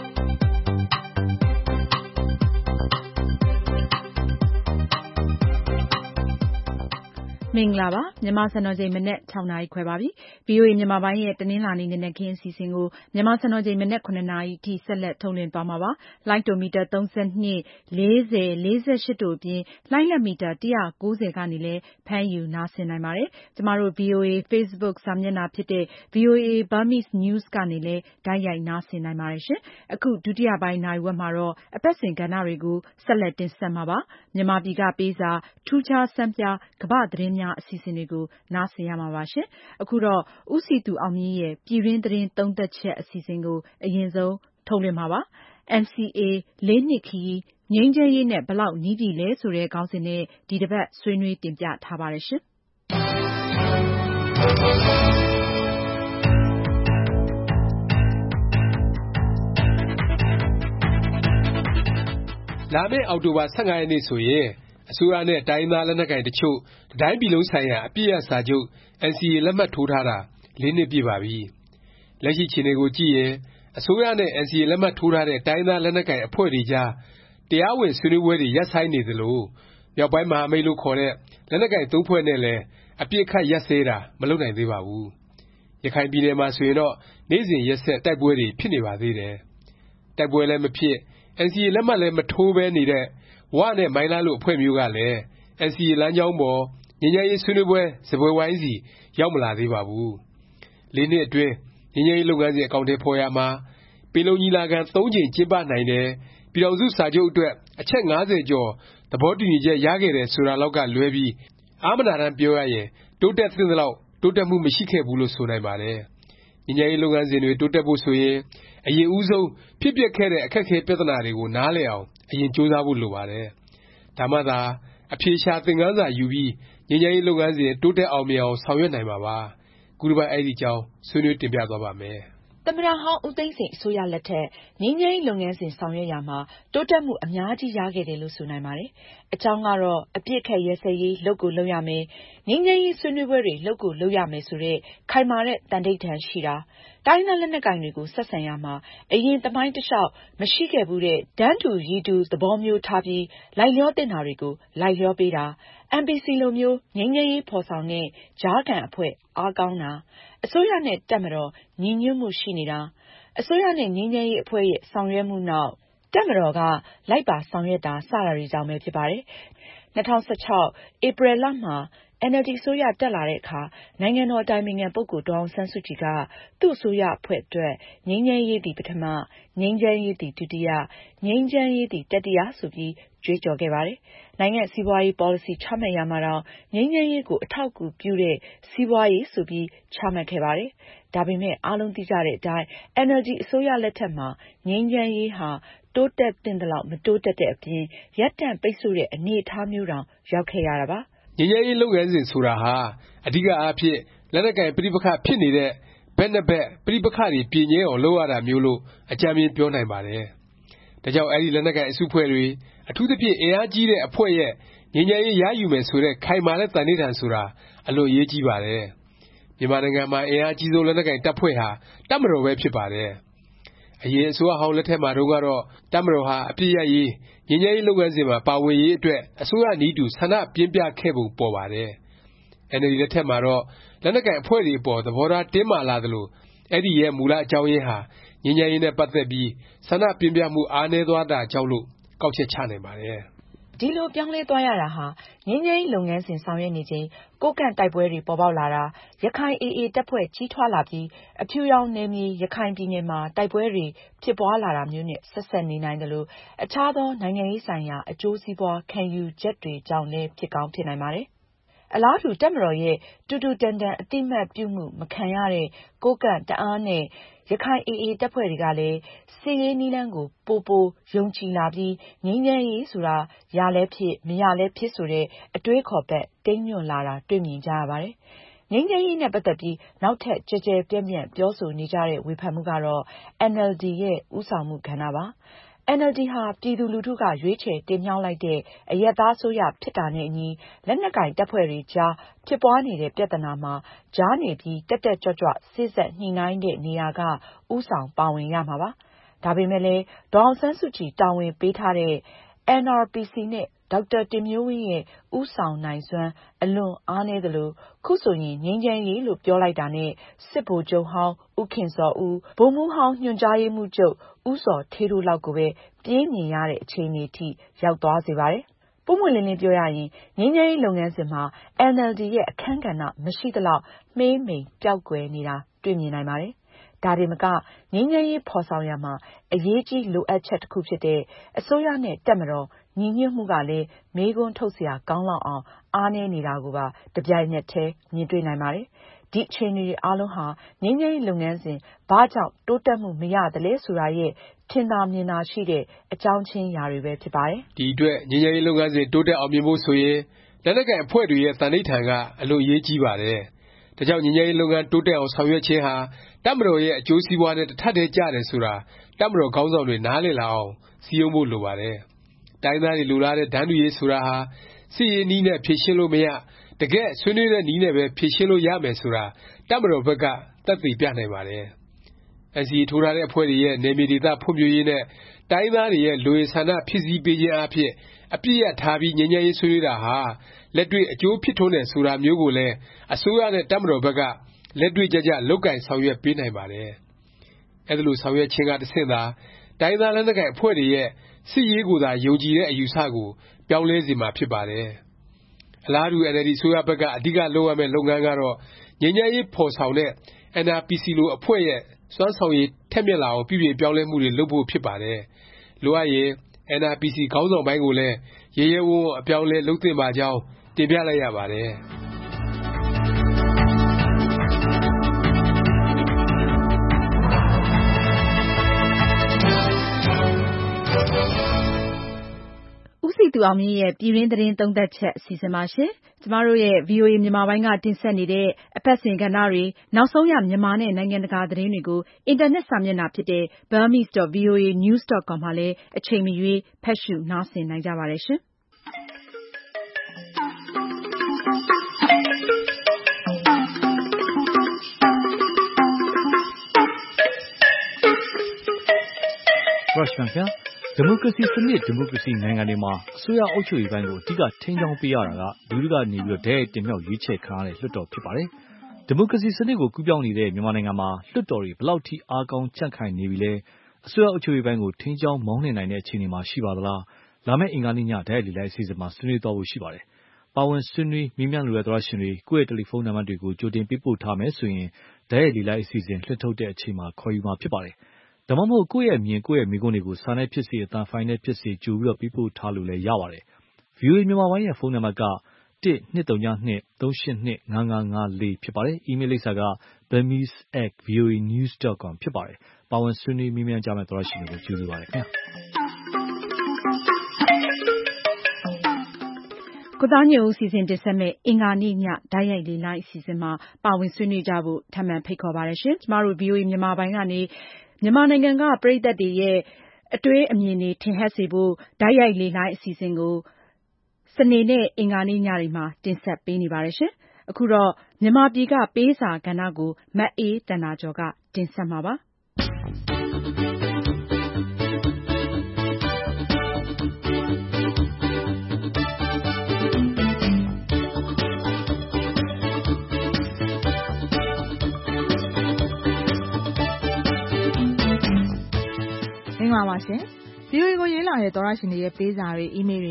B: မင်္ဂလာပါမြန်မာစံတော်ချိန်မနက်၆နာရီခွဲပါပြီ။ ဗွီအိုအေမြန်မာပိုင်းရဲ့တနင်္လာနေ့နံနက်ခင်းအစီအစဉ်ကိုမြန်မာစံတော်ချိန်မနက်၇နာရီအထိဆက်လက်ထုတ်လွှင့်သွားမှာပါ။လိုင်းတိုမီတာ၃၂ ၄၀ ၄၈တို့အပြင်လိုင်းလံမီတာ၁၉၀ကနေလည်းဖမ်းယူနားဆင်နိုင်ပါတယ်။ကျမတို့ ဗွီအိုအေ Facebook စာမျက်နှာဖြစ်တဲ့ ဗွီအိုအေ Burmese News ကနေလည်းတိုက်ရိုက်နားဆင်နိုင်ပါတယ်ရှင်။အခုဒုတိယပိုင်းနာရီဝက်မှာတော့အပတ်စဉ်ကဏ္ဍတွေကိုဆက်လက်တင်ဆက်မှာပါ။မြန်မာပြည်ကပေးစာထူးခြားစမ်းပြကမ္ဘာ့သတင်းများအစီအစဉ်တွေကိုနားဆင်ရမှာပါရှင်။အခုတော့ဦးစည်သူအောင်မြင့်ရဲ့ပြည်တွင်းသတင်းသုံးသပ်ချက်အစီအစဉ်ကိုအရင်ဆုံးထုတ်လွှင့်မှာပါ။ အန်စီအေ လေးနှစ်ခရီးငြိမ်းချမ်းရေးနဲ့ဘယ်လောက်နီးပြီလဲဆိုတဲ့ခေါင်းစဉ်နဲ့ဒီတစ်ပတ်ဆွေးနွေးတင်ပြထားပါတယ်ရှင်
M: ။လာမယ့်အောက်တိုဘာ၁၅ရက်နေ့ဆိုရင်အစိုးရနဲ့တိုင်းရင်းသားလက်နက်ကိုင်တချို့တစ်တိုင်းပြည်လုံးဆိုင်ရာအပစ်ရပ်စာချုပ် အန်စီအေ လက်မှတ်ထိုးထားတာလေးနှစ်ပြည့်ပါပြီ။လက်ရှိအခြေအနေကိုကြည့်ရင်အစိုးရနဲ့ အန်စီအေ လက်မှတ်ထိုးထားတဲ့တိုင်းရင်းသားလက်နက်ကိုင်အဖွဲ့တွေကြားတရားဝင်ဆွေးနွေးပွဲတွေရပ်ဆိုင်းနေသလိုမြောက်ပိုင်းမဟာမိတ်လို့ခေါ်တဲ့လက်နက်ကိုင်သုံးဖွဲ့နဲ့လည်းအပစ်အခတ်ရပ်စဲတာမလုပ်နိုင်သေးပါဘူး။ရခိုင်ပြည်နယ်မှာဆိုရင်တော့နေ့စဉ်ရက်ဆက်တိုက်ပွဲတွေဖြစ်နေပါသေးတယ်။တိုက်ပွဲလည်းမဖြစ်အန်စီအေ လက်မှတ်လည်းမထိုးပဲနေတဲ့ဝနဲ့မိုင်းလားလို့အဖွဲ့မျိုးကလည်းအန်စီအေ လမ်းကြောင်းပေါ်ငြိမ်းချမ်းရေးဆွေးနွေးပွဲစားပွဲဝိုင်းဆီရောက်မလာသေးပါဘူး။လေးနှစ်အတွင်းငြိမ်းချမ်းရေးလုပ်ငန်းစဉ်အကောင်အထည်ဖော်ရာမှာပင်လုံညီလာခံသုံးကြိမ်ကျင်းပနိုင်တယ်၊ပြည်ထောင်စုစာချုပ်အတွက်အချက်၅၀ကျော်သဘောတူညီချက်ရခဲ့တယ်ဆိုတာလောက်ကလွဲပြီးအားမနာတမ်းပြောရရင်တိုးတက်သင့်သလောက်တိုးတက်မှုမရှိခဲ့ဘူးလို့ဆိုနိုင်ပါတယ်။ငြိမ်းချမ်းရေးလုပ်ငန်းစဉ်တွေတိုးတက်ဖို့ဆိုရင်အရင်ဦးဆုံးဖြစ်ပျက်ခဲ့တဲ့အခက်အခဲပြသနာတွေကိုနားလည်အောင်အရင်ကြိုးစားဖို့လိုပါတယ်။ဒါမှသာအဖြေရှာသင်ခန်းစာယူပြီးငြိမ်းချမ်းရေးလုပ်ငန်းစဉ်တိုးတက်အောင်မြင်အောင်ဆောင်ရွက်နိုင်မှာပါ။ခုတစ်ပတ်အဲဒီအကြောင်းဆွေးနွေးတင်ပြသွားပါ့မယ်။
B: သမ္မတဟောင်းဦးသိန်းစိန်အစိုးရလက်ထက်ငြိမ်းချမ်းရေးလုပ်ငန်းစဉ်ဆောင်ရွက်ရာမှာတိုးတက်မှုအများကြီးရခဲ့တယ်လို့ဆိုနိုင်ပါတယ်။အကြောင်းကတော့အပစ်အခတ်ရပ်စဲရေးလုပ်ကိုလုပ်ရမယ်၊ငြိမ်းချမ်းရေးဆွေးနွေးပွဲတွေလုပ်ကိုလုပ်ရမယ်ဆိုတဲ့ခိုင်မာတဲ့သန္နိဋ္ဌာန်ရှိတာ၊တိုင်းရင်းသားလက်နက်ကိုင်တွေကိုဆက်ဆံရာမှာအရင်သမိုင်းတလျောက်မရှိခဲ့ဘူးတဲ့တန်းတူရည်တူသဘောမျိုးထားပြီးလိုက်လျောသင့်တာတွေကိုလိုက်လျောပေးတာ၊အမ်ပီစီ လိုမျိုးငြိမ်းချမ်းရေးဖော်ဆောင်တဲ့ကြားခံအဖွဲ့အားကောင်းတာ၊အစိုးရနဲ့တပ်မတော်ညီညွတ်မှုရှိနေတာ၊အစိုးရနဲ့ငြိမ်းချမ်းရေးအဖွဲ့ရဲ့ဆောင်ရွက်မှုနောက်တပ်မတော်ကလိုက်ပါဆောင်ရွက်တာစတာတွေကြောင့်ပဲဖြစ်ပါတယ်။၂၀၁၆ ဧပြီလမှာအင်န်အယ်လ်ဒီ အစိုးရတက်လာတဲ့အခါနိုင်ငံတော်အတိုင်ပင်ခံပုဂ္ဂိုလ်ဒေါ်အောင်ဆန်းစုကြည်ကသူ့အစိုးရအဖွဲ့အတွက်ငြိမ်းချမ်းရေးသည်ပထမ၊ငြိမ်းချမ်းရေးသည်ဒုတိယ၊ငြိမ်းချမ်းရေးသည်တတိယဆိုပြီးကြွေးကြော်ခဲ့ပါတယ်။နိုင်ငံစီးပွားရေးပေါ်လစီချမှတ်ရာမှာတောင်ငြိမ်းချမ်းရေးကိုအထောက်အကူပြုတဲ့စီးပွားရေးဆိုပြီးချမှတ်ခဲ့ပါတယ်။ဒါပေမဲ့အားလုံးသိကြတဲ့အတိုင်းအင်န်အယ်လ်ဒီ အစိုးရလက်ထက်မှာငြိမ်းချမ်းရေးဟာတိုးတက်သင့်သလောက်မတိုးတက်တဲ့အပြင်ရပ်တန့်ပိတ်ဆို့တဲ့အနေအထားမျိုးတောင်ရောက်ခဲ့ရတာပါ
M: ။ငြိမ်းချမ်းရေးလုပ်ငန်းစဉ်ဆိုတာဟာအဓိကအားဖြင့်လက်နက်ကိုင်ပဋိပက္ခဖြစ်နေတဲ့ဘက်နှစ်ဘက်ပဋိပက္ခတွေပြေငြိမ်းအောင်လုပ်ရတာမျိုးလို့အကြမ်းဖျဉ်းပြောနိုင်ပါတယ်။ဒါကြောင့်အဲဒီလက်နက်ကိုင်အစုအဖွဲ့တွေအထူးသဖြင့်အင်အားကြီးတဲ့အဖွဲ့ရဲ့ငြိမ်းချမ်းရေးရယူမယ်ဆိုတဲ့ခိုင်မာတဲ့သန္နိဋ္ဌာန်ဆိုတာအလွန်အရေးကြီးပါတယ်။မြန်မာနိုင်ငံမှာအင်အားအကြီးဆုံးလက်နက်ကိုင်တပ်ဖွဲ့ဟာတပ်မတော်ပဲဖြစ်ပါတယ်။အရင်အစိုးရဟောင်းလက်ထက်မှာတုန်းကတော့တပ်မတော်ဟာအပစ်ရပ်ရေးငြိမ်းချမ်းရေးလုပ်ငန်းစဉ်မှာပါဝင်ရေးအတွက်အစိုးရနည်းတူဆန္ဒပြင်းပြခဲ့ပုံပေါ်ပါတယ်။အင်န်အယ်လ်ဒီလက်ထက်မှာတော့လက်နက်ကိုင်အဖွဲ့တွေအပေါ်သဘောထားတင်းမာလာသလိုအဲဒီရဲ့မူလအကြောင်းရင်းဟာငြိမ်းချမ်းရေးနဲ့ပတ်သက်ပြီးဆန္ဒပြင်းပြမှုအားနည်းသွားတာကြောင့်လို့ကောက်ချက်ချနိုင်ပါတယ်။
B: ဒီလိုပြောင်းလဲသွားရတာဟာငြိမ်းချမ်းရေးလုပ်ငန်းစဉ်ဆောင်ရွက်နေချိန်ကိုးကန့်တိုက်ပွဲတွေပေါ်ပေါက်လာတာရခိုင် အေးအေး တပ်ဖွဲ့ကြီးထွားလာပြီးအဖြူရောင်နယ်မြေရခိုင်ပြည်နယ်မှာတိုက်ပွဲတွေဖြစ်ပွားလာတာမျိုးနဲ့ဆက်ဆက်နေနိုင်တယ်လို့အခြားသောနိုင်ငံရေးဆိုင်ရာအကျိုးစီးပွားခံယူချက်တွေကြောင့်လည်းဖြစ်ကောင်းဖြစ်နိုင်ပါတယ်အလားတူတပ်မတော်ရဲ့တူတူတန်တန်အတိမတ်ပြုမှုမခံရတဲ့ကိုးကန့်တအာင်းနဲ့ရခိုင် အေးအေး တပ်ဖွဲ့တွေကလည်းစစ်ရေးနည်းလမ်းကိုပိုပိုယုံကြည်လာပြီးငြိမ်းချမ်းရေးဆိုတာရလဲဖြစ်မရလဲဖြစ်ဆိုတဲ့အတွေးခေါ်ဘက်တိမ်ညွန့်လာတာတွေ့မြင်ကြရပါတယ်။ငြိမ်းချမ်းရေးနဲ့ပတ်သက်ပြီးနောက်ထပ်ကြဲကြဲပြန့်ပြန့်ပြောဆိုနေကြတဲ့ဝေဖန်မှုကတော့ အန်အယ်လ်ဒီ ရဲ့ဦးဆောင်မှုကဏ္ဍပါ။ အန်အယ်လ်ဒီ ဟာပြည်သူလူထုကရွေးချယ်တင်မြှောက်လိုက်တဲ့အရပ်သားအစိုးရဖြစ်တာနဲ့အညီလက်နက်ကိုင်တပ်ဖွဲ့တွေကြားဖြစ်ပွားနေတဲ့ပြဿနာမှာကြားနေပြီးတက်တက်ကြွကြွစေ့စပ်ညှိနှိုင်းတဲ့နေရာကဦးဆောင်ပါဝင်ရမှာပါ။ဒါပေမဲ့လည်းဒေါ်အောင်ဆန်းစုကြည်တာဝန်ပေးထားတဲ့ အန်အာရ်ပီစီ နဲ့ဒေါက်တာတင်မျိုးဝင်းရဲ့ဦးဆောင်နိုင်စွမ်းအလွန်အားနည်းသလိုခုဆိုရင်ငြိမ်းချမ်းရေးလို့ပြောလိုက်တာနဲ့စစ်ဗိုလ်ချုပ်ဟောင်းဦးခင်ဇော်ဦးဗိုလ်မှူးဟောင်းညွှန်ကြားရေးမှူးချုပ်ဦးဇော်ဌေးတို့လောက်ကိုပဲပြေးမြင်ရတဲ့အခြေအနေထိရောက်သွားစေပါတယ်။ပွင့်ပွင့်လင်းလင်းပြောရရင်ငြိမ်းချမ်းရေးလုပ်ငန်းစဉ်မှာအန်အယ်လ်ဒီရဲ့အခန်းကဏ္ဍမရှိသလောက်မှေးမှိန်ပျောက်ကွယ်နေတာတွေ့မြင်နိုင်ပါတယ်။ဒါတင်မကငြိမ်းချမ်းရေးဖော်ဆောင်ရမှာအရေးကြီးလိုအပ်ချက်တစ်ခုဖြစ်တဲ့အစိုးရနဲ့တပ်မတော်ညီညွတ်မှုကလည်းမေးခွန်းထုတ်စရာကောင်းလောက်အောင်အားနည်းနေတာကိုပါတပြိုင်နက်တည်းမြင်တွေ့နိုင်ပါတယ်။ဒီအခြေအနေတွေအားလုံးဟာငြိမ်းချမ်းရေးလုပ်ငန်းစဉ်ဘာကြောင့်တိုးတက်မှုမရသလဲဆိုတာရဲ့ထင်သာမြင်သာရှိတဲ့အကြောင်းချင်းရာတွေပဲဖြစ်ပါတယ်
M: ။ဒီအတွက်ငြိမ်းချမ်းရေးလုပ်ငန်းစဉ်တိုးတက်အောင်မြင်ဖို့ဆိုရင်လက်နက်ကိုင်အဖွဲ့တွေရဲ့သန္နိဋ္ဌာန်ကအလွန်အရေးကြီးပါတယ်။ဒါကြောင့်ငြိမ်းချမ်းရေးလုပ်ငန်းတိုးတက်အောင်ဆောင်ရွက်ခြင်းဟာတပ်မတော်ရဲ့အကျိုးစီးပွားနဲ့တစ်ထပ်တည်းကျတယ်ဆိုတာတပ်မတော်ခေါင်းဆောင်တွေနားလည်လာအောင်စည်းရုံးဖို့လိုပါတယ်။တိုင်းသားတွေလိုလားတဲ့တန်းတူရေးဆိုတာဟာစစ်ရေးနည်းနဲ့ဖြေရှင်းလို့မရတကယ်ဆွေးနွေးတဲ့နည်းနဲ့ပဲဖြေရှင်းလို့ရမယ်ဆိုတာတပ်မတော်ဘက်ကသက်သေပြနိုင်ပါတယ်။ အန်စီအေ ထိုးထားတဲ့အဖွဲ့တွေရဲ့နယ်မြေဒေသဖွံ့ဖြိုးရေးနဲ့တိုင်းသားတွေရဲ့လိုအင်ဆန္ဒဖြည့်ဆည်းပေးခြင်းအားဖြင့်အပစ်ရပ်ထားပြီးငြိမ်းချမ်းရေးဆွေးနွေးတာဟာလက်တွေ့အကျိုးဖြစ်ထွန်းတယ်ဆိုတာမျိုးကိုလည်းအစိုးရနဲ့တပ်မတော်ဘက်ကလက်တွေ့ကျကျလုပ်ကိုင်ဆောင်ရွက်ပေးနိုင်ပါတယ်။အဲဒီလိုဆောင်ရွက်ခြင်းကတဆင့်သာတိုင်းသားလက်နက်ကိုင်အဖွဲ့တွေရဲ့စစ်ရေးကိုသာယုံကြည်တဲ့အယူဆကိုပြောင်းလဲစေမှာဖြစ်ပါတယ်။အလားတူ အန်အယ်လ်ဒီ အစိုးရဘက်ကအဓိကလုပ်ရမယ့်လုပ်ငန်းကတော့ငြိမ်းချမ်းရေးဖော်ဆောင်တဲ့ အင်န်အာရ်ပီစီ လိုအဖွဲ့ရဲ့စွမ်းဆောင်ရည်ထက်မြက်လာအောင်ပြုပြင်ပြောင်းလဲမှုတွေလုပ်ဖို့ဖြစ်ပါတယ်။လိုအပ်ရင် အင်န်အာရ်ပီစီ ခေါင်းဆောင်ပိုင်းကိုလည်းရဲရဲဝံ့ဝံ့အပြောင်းအလဲလုပ်သင့်ပါကြောင်းတင်ပြလိုက်ရပါတယ်။
B: “ဦးစည်သူအောင်မြင့်ရဲ့ပြည်တွင်းသတင်းသုံးသပ်ချက်”အစီအစဉ်ပါရှင်။ကျမတို့ရဲ့ ဗွီအိုအေမြန်မာပိုင်းကတင်ဆက်နေတဲ့အပတ်စဉ်ကဏ္ဍတွေနောက်ဆုံးရမြန်မာနဲ့နိုင်ငံတကာသတင်းတွေကိုအင်တာနက်စာမျက်နှာဖြစ်တဲ့ burmese dot v o a news dot com မှာလည်းအချိန်မရွေးဖတ်ရှုနားဆင်နိုင်ကြပါတယ်ရှင်။
N: Russian ဗျာဒီမိုကရေစီစနစ်ဒီမိုကရေစီနိုင်ငံတွေမှာအစိုးရအုပ်ချုပ်ရေးပိုင်းကိုအဓိကထိန်းကျောင်းပေးရတာကလူထုကနေပြီးတော့တိုက်ရိုက်တင်မြှောက်ရွေးချယ်ခံရတဲ့လွှတ်တော်ဖြစ်ပါတယ်။ဒီမိုကရေစီစနစ်ကိုကူးပြောင်းနေတဲ့မြန်မာနိုင်ငံမှာလွှတ်တော်တွေဘယ်လောက်ထိအားကောင်းကြံ့ခိုင်နေပြီလဲအစိုးရအုပ်ချုပ်ရေးပိုင်းကိုထိန်းကျောင်းမောင်းနှင်နိုင်တဲ့အခြေအနေမှာရှိပါသလားလာမယ့်အင်္ဂါနေ့ညတိုက်ရိုက်လေလိုက်အစီအစဉ်မှာဆွေးနွေးသွားဖို့ရှိပါတယ်။ပါဝင်ဆွေးနွေးမေးမြန်းလိုတဲ့သောရရှင်တွေကိုယ့်ရဲ့တယ်လီဖုန်းနံပါတ်တွေကိုကြိုတင်ပေးပို့ထားမယ်ဆိုရင်တိုက်ရိုက်လေလိုက်အစီအစဉ်လွှင့်ထုတ်တဲ့အချိန်မှာခေါ်ယူမှာဖြစ်ပါတယ်။ဒါမှမဟုတ်ကိုယ့်ရဲ့အမြင်ကိုယ့်ရဲ့မေးခွန်းတွေကိုစာနဲ့ဖြစ်စေအသံဖိုင်နဲ့ဖြစ်စေကြိုပြီးတော့ပေးပို့ထားလို့လည်းရပါတယ်။ ဗွီအိုအေမြန်မာပိုင်းရဲ့ဖုန်းနံပါတ်က တစ် ၂၃၂ ၃၈၂ ၅၅၅၄ ဖြစ်ပါတယ်။ အီးမေးလ်လိပ်စာက burmese at v o a news dot com ဖြစ်ပါတယ်။ပါဝင်ဆွေးနွေးမေးမြန်းကြမယ့်သောရရှင်တွေကိုကျေးဇူးပါတယ်ခင်ဗျာ။
B: ကိုသားညွန့်ဦးစီစဉ်တင်ဆက်မယ့်အင်္ဂါနေ့ညတိုက်ရိုက်လေလိုက်အစီအစဉ်မှာပါဝင်ဆွေးနွေးကြဖို့ထပ်မံဖိတ်ခေါ်ပါတယ်ရှင်။ကျမတို့ ဗွီအိုအေမြန်မာပိုင်းကနေမြန်မာနိုင်ငံကပရိသတ်တွေရဲ့အတွေးအမြင်တွေထင်ဟပ်စေဖို့တိုက်ရိုက်လေလိုက်အစီအစဉ်ကိုစနေနဲ့အင်္ဂါနေ့ညတွေမှာတင်ဆက်ပေးနေပါတယ်ရှင်။အခုတော့မြန်မာပြည်ကပေးစာကဏ္ဍကိုမအေးသန္တာကျော်ကတင်ဆက်မှာပါ။
O: မင်္ဂလာပါရှင်။ ဗွီအိုအေကိုရေးလာတဲ့သောရရှင်တွေရဲ့ပေးစာတွေအီးမေးလ်တွေ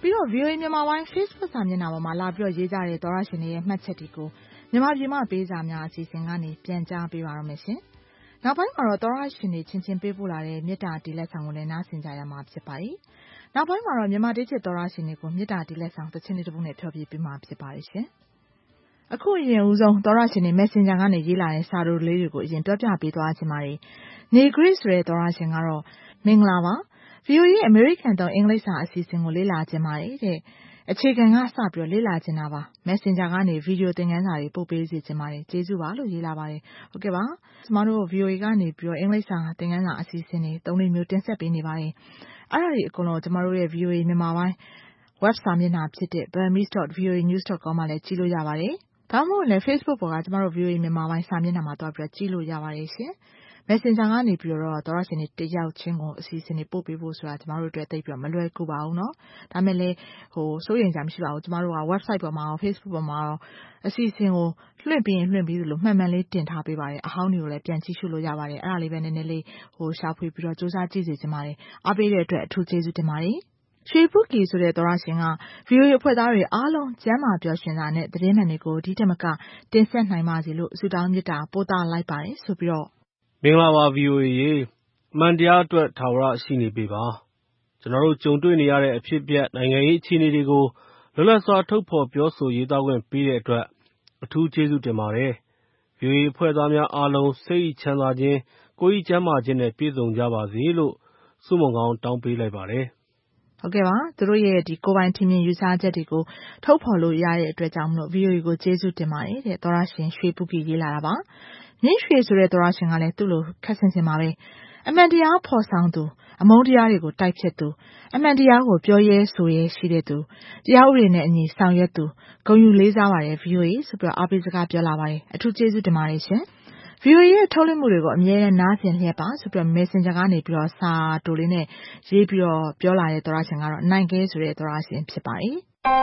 O: ပြီးတော့ ဗွီအိုအေ မြန်မာပိုင်း Facebook စာမျက်နှာပေါ်မှာလာပြီးတော့ရေးကြတဲ့သောတရှင်တွေရဲ့မှတ်ချက်တွေကိုမြန်မာပြည်မှပေးစာများအစီအစဉ်ကနေပြန်ကြားပေးပါရမယ်ရှင်။နောက်ပိုင်းမှာတော့သောတရှင်တွေချင်းချင်းပေးပို့လာတဲ့မေတ္တာတီးလက်ဆောင်ကိုလည်းနားဆင်ကြရမှာဖြစ်ပါတယ်။နောက်ပိုင်းမှာတော့မြန်မာဒေသသောတရှင်တွေကိုမေတ္တာတီးလက်ဆောင်တစ်ချင်းတစ်ပုဒ်နဲ့ဖျော်ဖြေပေးမှာဖြစ်ပါတယ်ရှင်။အခုအရင်ဦးဆုံးသောတရှင်တွေ Messenger ကနေရေးလာတဲ့စာတို့လေးတွေကိုအရင်ပြောပြပေးသွားချင်ပါတယ်။နေဂရစ်ဆိုတဲ့သောတရှင်ကတော့မင်္ဂလာပါ။ ဗွီအိုအေ အမေရိကန်သုံးအင်္ဂလိပ်စာအစီအစဉ်ကိုလေ့လာချင်ပါတယ်တဲ့။အခြေခံကစပြီးတော့လေ့လာချင်တာပါ။ Messenger ကနေဗီဒီယိုသင်ခန်းစာတွေပို့ပေးစီချင်ပါတယ်။ကျေးဇူးပါလို့ရေးလာပါတယ်။ဟုတ်ကဲ့ပါ။ကျမတို့ ဗွီအိုအေ ကနေပြီးတော့အင်္ဂလိပ်စာသင်ခန်းစာအစီအစဉ်တွေသုံးလေးမျိုးတင်ဆက်ပေးနေပါတယ်။အဲ့ဒါတွေအကုန်လုံးကျမတို့ရဲ့ ဗွီအိုအေ မြန်မာပိုင်း web စာမျက်နှာဖြစ်တဲ့ burmese dot v o a news dot com မှာလည်းကြည့်လို့ရပါတယ်။ဒါမှမဟုတ်လည်း Facebook ပေါ်ကကျမတို့ ဗွီအိုအေ မြန်မာပိုင်းစာမျက်နှာမှာသွားပြီးတော့ကြည့်လို့ရပါတယ်ရှင်။ Messenger ကနေပြီးတော့သောတရှင်တွေတယောက်ချင်းကိုအစီအစဉ်တွေပို့ပေးဖို့ဆိုတာကျမတို့အတွက်သိပြီးတော့မလွယ်ကူပါဘူးเนาะဒါမဲ့လည်းဟိုစိုးရိမ်ကြမရှိပါဘူးကျမတို့က website ပေါ်မှာ Facebook ပေါ်မှာအစီအစဉ်ကိုလွှင့်ပြီးရင်လွှင့်ပြီးသလိုမှန်မှန်လေးတင်ထားပေးပါတယ်အဟောင်းတွေကိုလည်းပြန်ကြည့်ရှုလို့ရပါတယ်အဲ့ဒါလေးပဲနည်းနည်းလေးဟိုရှာဖွေပြီးတော့စူးစမ်းကြည့်စေချင်ပါတယ်အားပေးတဲ့အတွက်အထူးကျေးဇူးတင်ပါတယ်ရွှေပုကီဆိုတဲ့သောရရှင်က ဗီအိုအေ အဖွဲ့သားတွေအားလုံးကျမ်းမာပျော်ရွှင်စွာနဲ့သတင်းမှန်တွေကိုဒီထက်မကတင်ဆက်နိုင်ပါစေလို့ဆုတောင်းမေတ္တာပို့သလိုက်ပါတယ်ဆိုပြီးတော့
P: မင်္ဂလာပါ ဗီအိုအေ ရေအမှန်တရားအတွက်ထာဝရရှိနေပေပါကျွန်တော်တို့ကြုံတွေ့နေရတဲ့အဖြစ်အပျက်နိုင်ငံရေးအခြေအနေတွေကိုလွတ်လပ်စွာထုတ်ဖော်ပြောဆိုရေးသားခွင့်ပေးတဲ့အတွက်အထူးကျေးဇူးတင်ပါတယ် ဗီအိုအေ အဖွဲ့သားများအားလုံးစိတ်ချမ်းသာခြင်းကိုယ်ဤကျန်းမာခြင်းနဲ့ပြည့်စုံကြပါစေလို့ဆုမွန်ကောင်းတောင်းပေးလိုက်ပါတယ်
O: ဟုတ်ကဲ့ပါသူတို့ရဲ့ဒီကိုယ်ပိုင်ထင်မြင်ယူဆချက်တွေကိုထုတ်ဖော်လို့ရတဲ့အတွက်ကြောင့်မလို့ ဗီအိုအေ ကိုကျေးဇူးတင်ပါတယ်တဲ့သောရရှင်ရွှေပုကီရေးလာတာပါမြင့်ရွှေဆိုတဲ့သောရရှင်ကလည်းသူ့လိုခက်ဆင်ဆင်ပါပဲအမှန်တရားဖော်ဆောင်သူအမုန်းတရားတွေကိုတိုက်ဖြတ်သူအမှန်တရားကိုပြောရဲဆိုရဲရှိတဲ့သူတရားဥပဒေနဲ့အညီဆောင်ရွက်သူဂုဏ်ယူလေးစားပါတယ် ဗီအိုအေ ဆိုပြီးအားပေးစကားပြောလာပါတယ်အထူးကျေးဇူးတင်ပါတယ်ရှင်ဗီအိုအေ ရဲ့ထုတ်လွှင့်မှုတွေကိုအမြဲတမ်းနားဆင်လျက်ပါဆိုပြီးတော့ Messenger ကနေပြီးတော့စာတိုလေးနဲ့ရေးပြီးတော့ပြောလာတဲ့သောရရှင်ကတော့နိုင်ကဲဆိုတဲ့သောရရှင်ဖြစ်ပါတယ်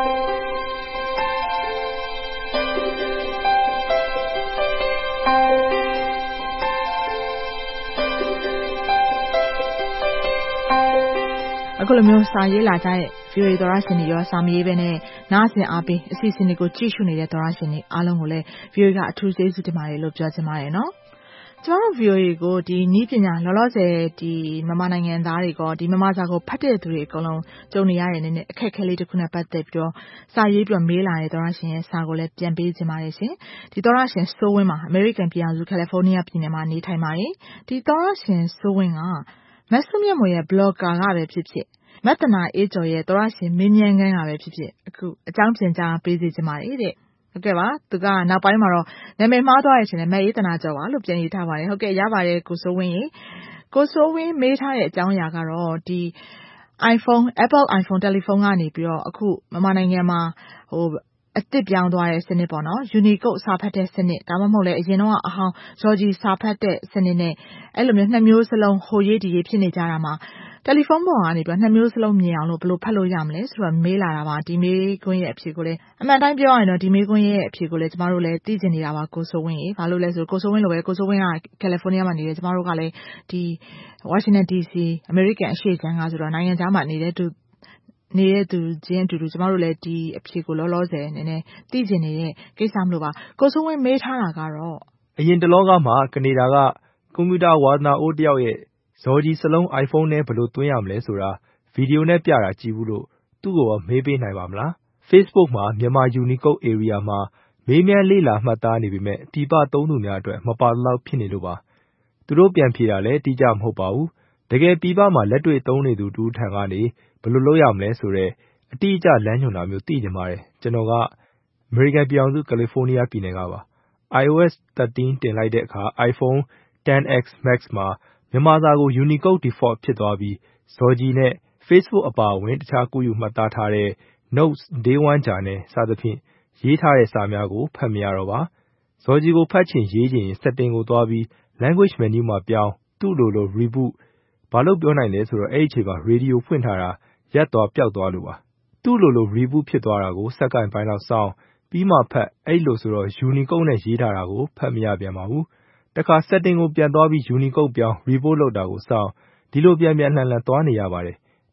O: အခုလိုမျိုးစာရေးလာကြတဲ့ ဗီအိုအေ သောရရှင်တွေရောစာမရေးဘဲနဲ့နားဆင်အားပေးအစီအစဉ်တွေကိုကြည့်ရှုနေတဲ့သောရရှင်တွေအားလုံးကိုလည်း ဗီအိုအေ ကအထူးကျေးဇူးတင်ပါတယ်လို့ပြောချင်ပါတယ်နော်ကျမတို့ ဗီအိုအေ ကိုဒီနည်းပညာလောလောဆယ်ဒီမြန်မာနိုင်ငံသားတွေကဒီမြန်မာစာကိုဖတ်တဲ့သူတွေအကုန်လုံးကြုံနေရတဲ့နည်းနည်းအခက်အခဲလေးတစ်ခုနဲ့ပတ်သက်ပြီးတော့စာရေးပြီးတော့မေးလာတဲ့သောရရှင်ရဲ့စာကိုလည်းပြန်ပေးချင်ပါတယ်ရှင်ဒီသောရရှင်စိုးဝင်းမှာအမေရိကန်ပြည်ထောင်စုကယ်လီဖိုးနီးယားပြည်နယ်မှာနေထိုင်ပါတယ်ဒီသောရရှင်စိုးဝင်းကမဆုမြတ်မွေရဲ့ blogger ကပဲဖြစ်ဖြစ်မတ္တနာအေးကျော်ရဲ့သောရရှင်မင်းမြန်းခန်းကပဲဖြစ်ဖြစ်အခုအကြောင်းပြန်ကြားပေးစီချင်ပါတယ်တဲ့ဟုတ်ကဲ့ပါသူကနောက်ပိုင်းမှာတော့နာမည်မှားသွားရရှင်နဲ့မအေးတနာကျော်ပါလို့ပြန်ရေးထားပါတယ်ဟုတ်ကဲ့ရပါတယ်ကိုစိုးဝင်းရေကိုစိုးဝင်းမေးထားတဲ့အကြောင်းအရာကတော့ဒီ iPhone Apple iPhone တယ်လီဖုန်းကနေပြီးတော့အခုမြန်မာနိုင်ငံမှာဟိုအသစ်ပြောင်းသွားတဲ့စနစ်ပေါ့နော် Unicode စာဖတ်တဲ့စနစ်ဒါမှမဟုတ်လည်းအရင်တော့အဟောင်း Georgie စာဖတ်တဲ့စနစ်နဲ့အဲ့လိုမျိုးနှစ်မျိုးစလုံးဟိုရေးဒီရေးဖြစ်နေကြတာမှာတယ်လီဖုန်းပေါ်ကနေပြီးနှစ်မျိုးစလုံးမြင်အောင်လို့ဘယ်လိုဖတ်လို့ရမလဲဆိုတော့မေးလာတာပါဒီမေးခွန်းရဲ့အဖြေကိုလည်းအမှန်တိုင်းပြောရရင်တော့ဒီမေးခွန်းရဲ့အဖြေကိုလည်းကျမတို့လည်းသိချင်နေတာပါကိုစိုးဝင်းရေဘာလို့လဲဆိုကိုစိုးဝင်းလိုပဲကိုစိုးဝင်းကကယ်လီဖိုးနီးယားမှာနေတယ်ကျမတို့ကလည်းဒီဝါရှင်တန် ဒီ စီ အမေရိကန်အရှေ့ခြမ်းကဆိုတော့နိုင်ငံခြားမှာနေတဲ့သူနေတဲ့သူချင်းအတူတူကျမတို့လည်းဒီအဖြေကိုလောလောဆယ်နည်းနည်းသိချင်နေတဲ့ကိစ္စမလို့ပါကိုစိုးဝင်းမေးထားတာကတော့
Q: အရင်တလောကမှာကနေဒါကကွန်ပျူတာဝါသနာအိုးတယောက်ရဲ့ဇော်ကြီးစလုံး iPhone နဲ့ဘယ်လိုသွင်းရမလဲဆိုတာဗီဒီယိုနဲ့ပြတာကြည့်ဘူးလို့သူ့ကိုမေးပေးနိုင်ပါမလား Facebook မှာမြန်မာ Unicode Area မှာမေးမြန်းလေ့လာမှတ်သားနေပေမဲ့ပြည်ပသုံးသူများအတွက်မပါတော့ဖြစ်နေလို့ပါသူတို့ပြန်ဖြေတာလည်းတိကျမဟုတ်ပါဘူးတကယ်ပြည်ပမှာလက်တွေ့သုံးနေသူတူထံကနေဘယ်လိုလုပ်ရမလဲဆိုတော့အတိအကျလမ်းညွှန်တာမျိုးသိနေပါတယ်ကျွန်တော်ကအမေရိကန်ပြည်ထောင်စုကယ်လီဖိုးနီးယားပြည်နယ်ကပါ iOS သirteenတင်လိုက်တဲ့အခါ iPhone ten X Max မှာမြန်မာစာကို Unicode Default ဖြစ်သွားပြီးဇော်ကြီးနဲ့ Facebook အပါအဝင်တခြားကူးယူမှတ်သားထားတဲ့ Notes Day one Journal စသဖြင့်ရေးထားတဲ့စာများကိုဖတ်မရတော့ပါဇော်ကြီးကိုဖတ်ချင်ရေးချင် setting ကိုသွားပြီး language menu မှာပြောင်းသူ့လိုလို reboot ဘာလို့ပြောနိုင်လဲဆိုတော့အဲ့ဒီအချိန်မှာ radio ဖွင့်ထားတာရပ်သွားပျောက်သွားလို့ပါသူ့လိုလို reboot ဖြစ်သွားတာကိုစက္ကန့်ပိုင်းလောက်စောင့်ပြီးမှဖတ်အဲ့လိုဆိုတော့ Unicode နဲ့ရေးထားတာကိုဖတ်မရပြန်ပါဘူးတခါ setting ကိုပြန်သွားပြီး Unicode ပြောင်း reboot လုပ်တာကိုစောင့်ဒီလိုပြန်ပြန်လှန်လှန်သွားနေရပါတယ်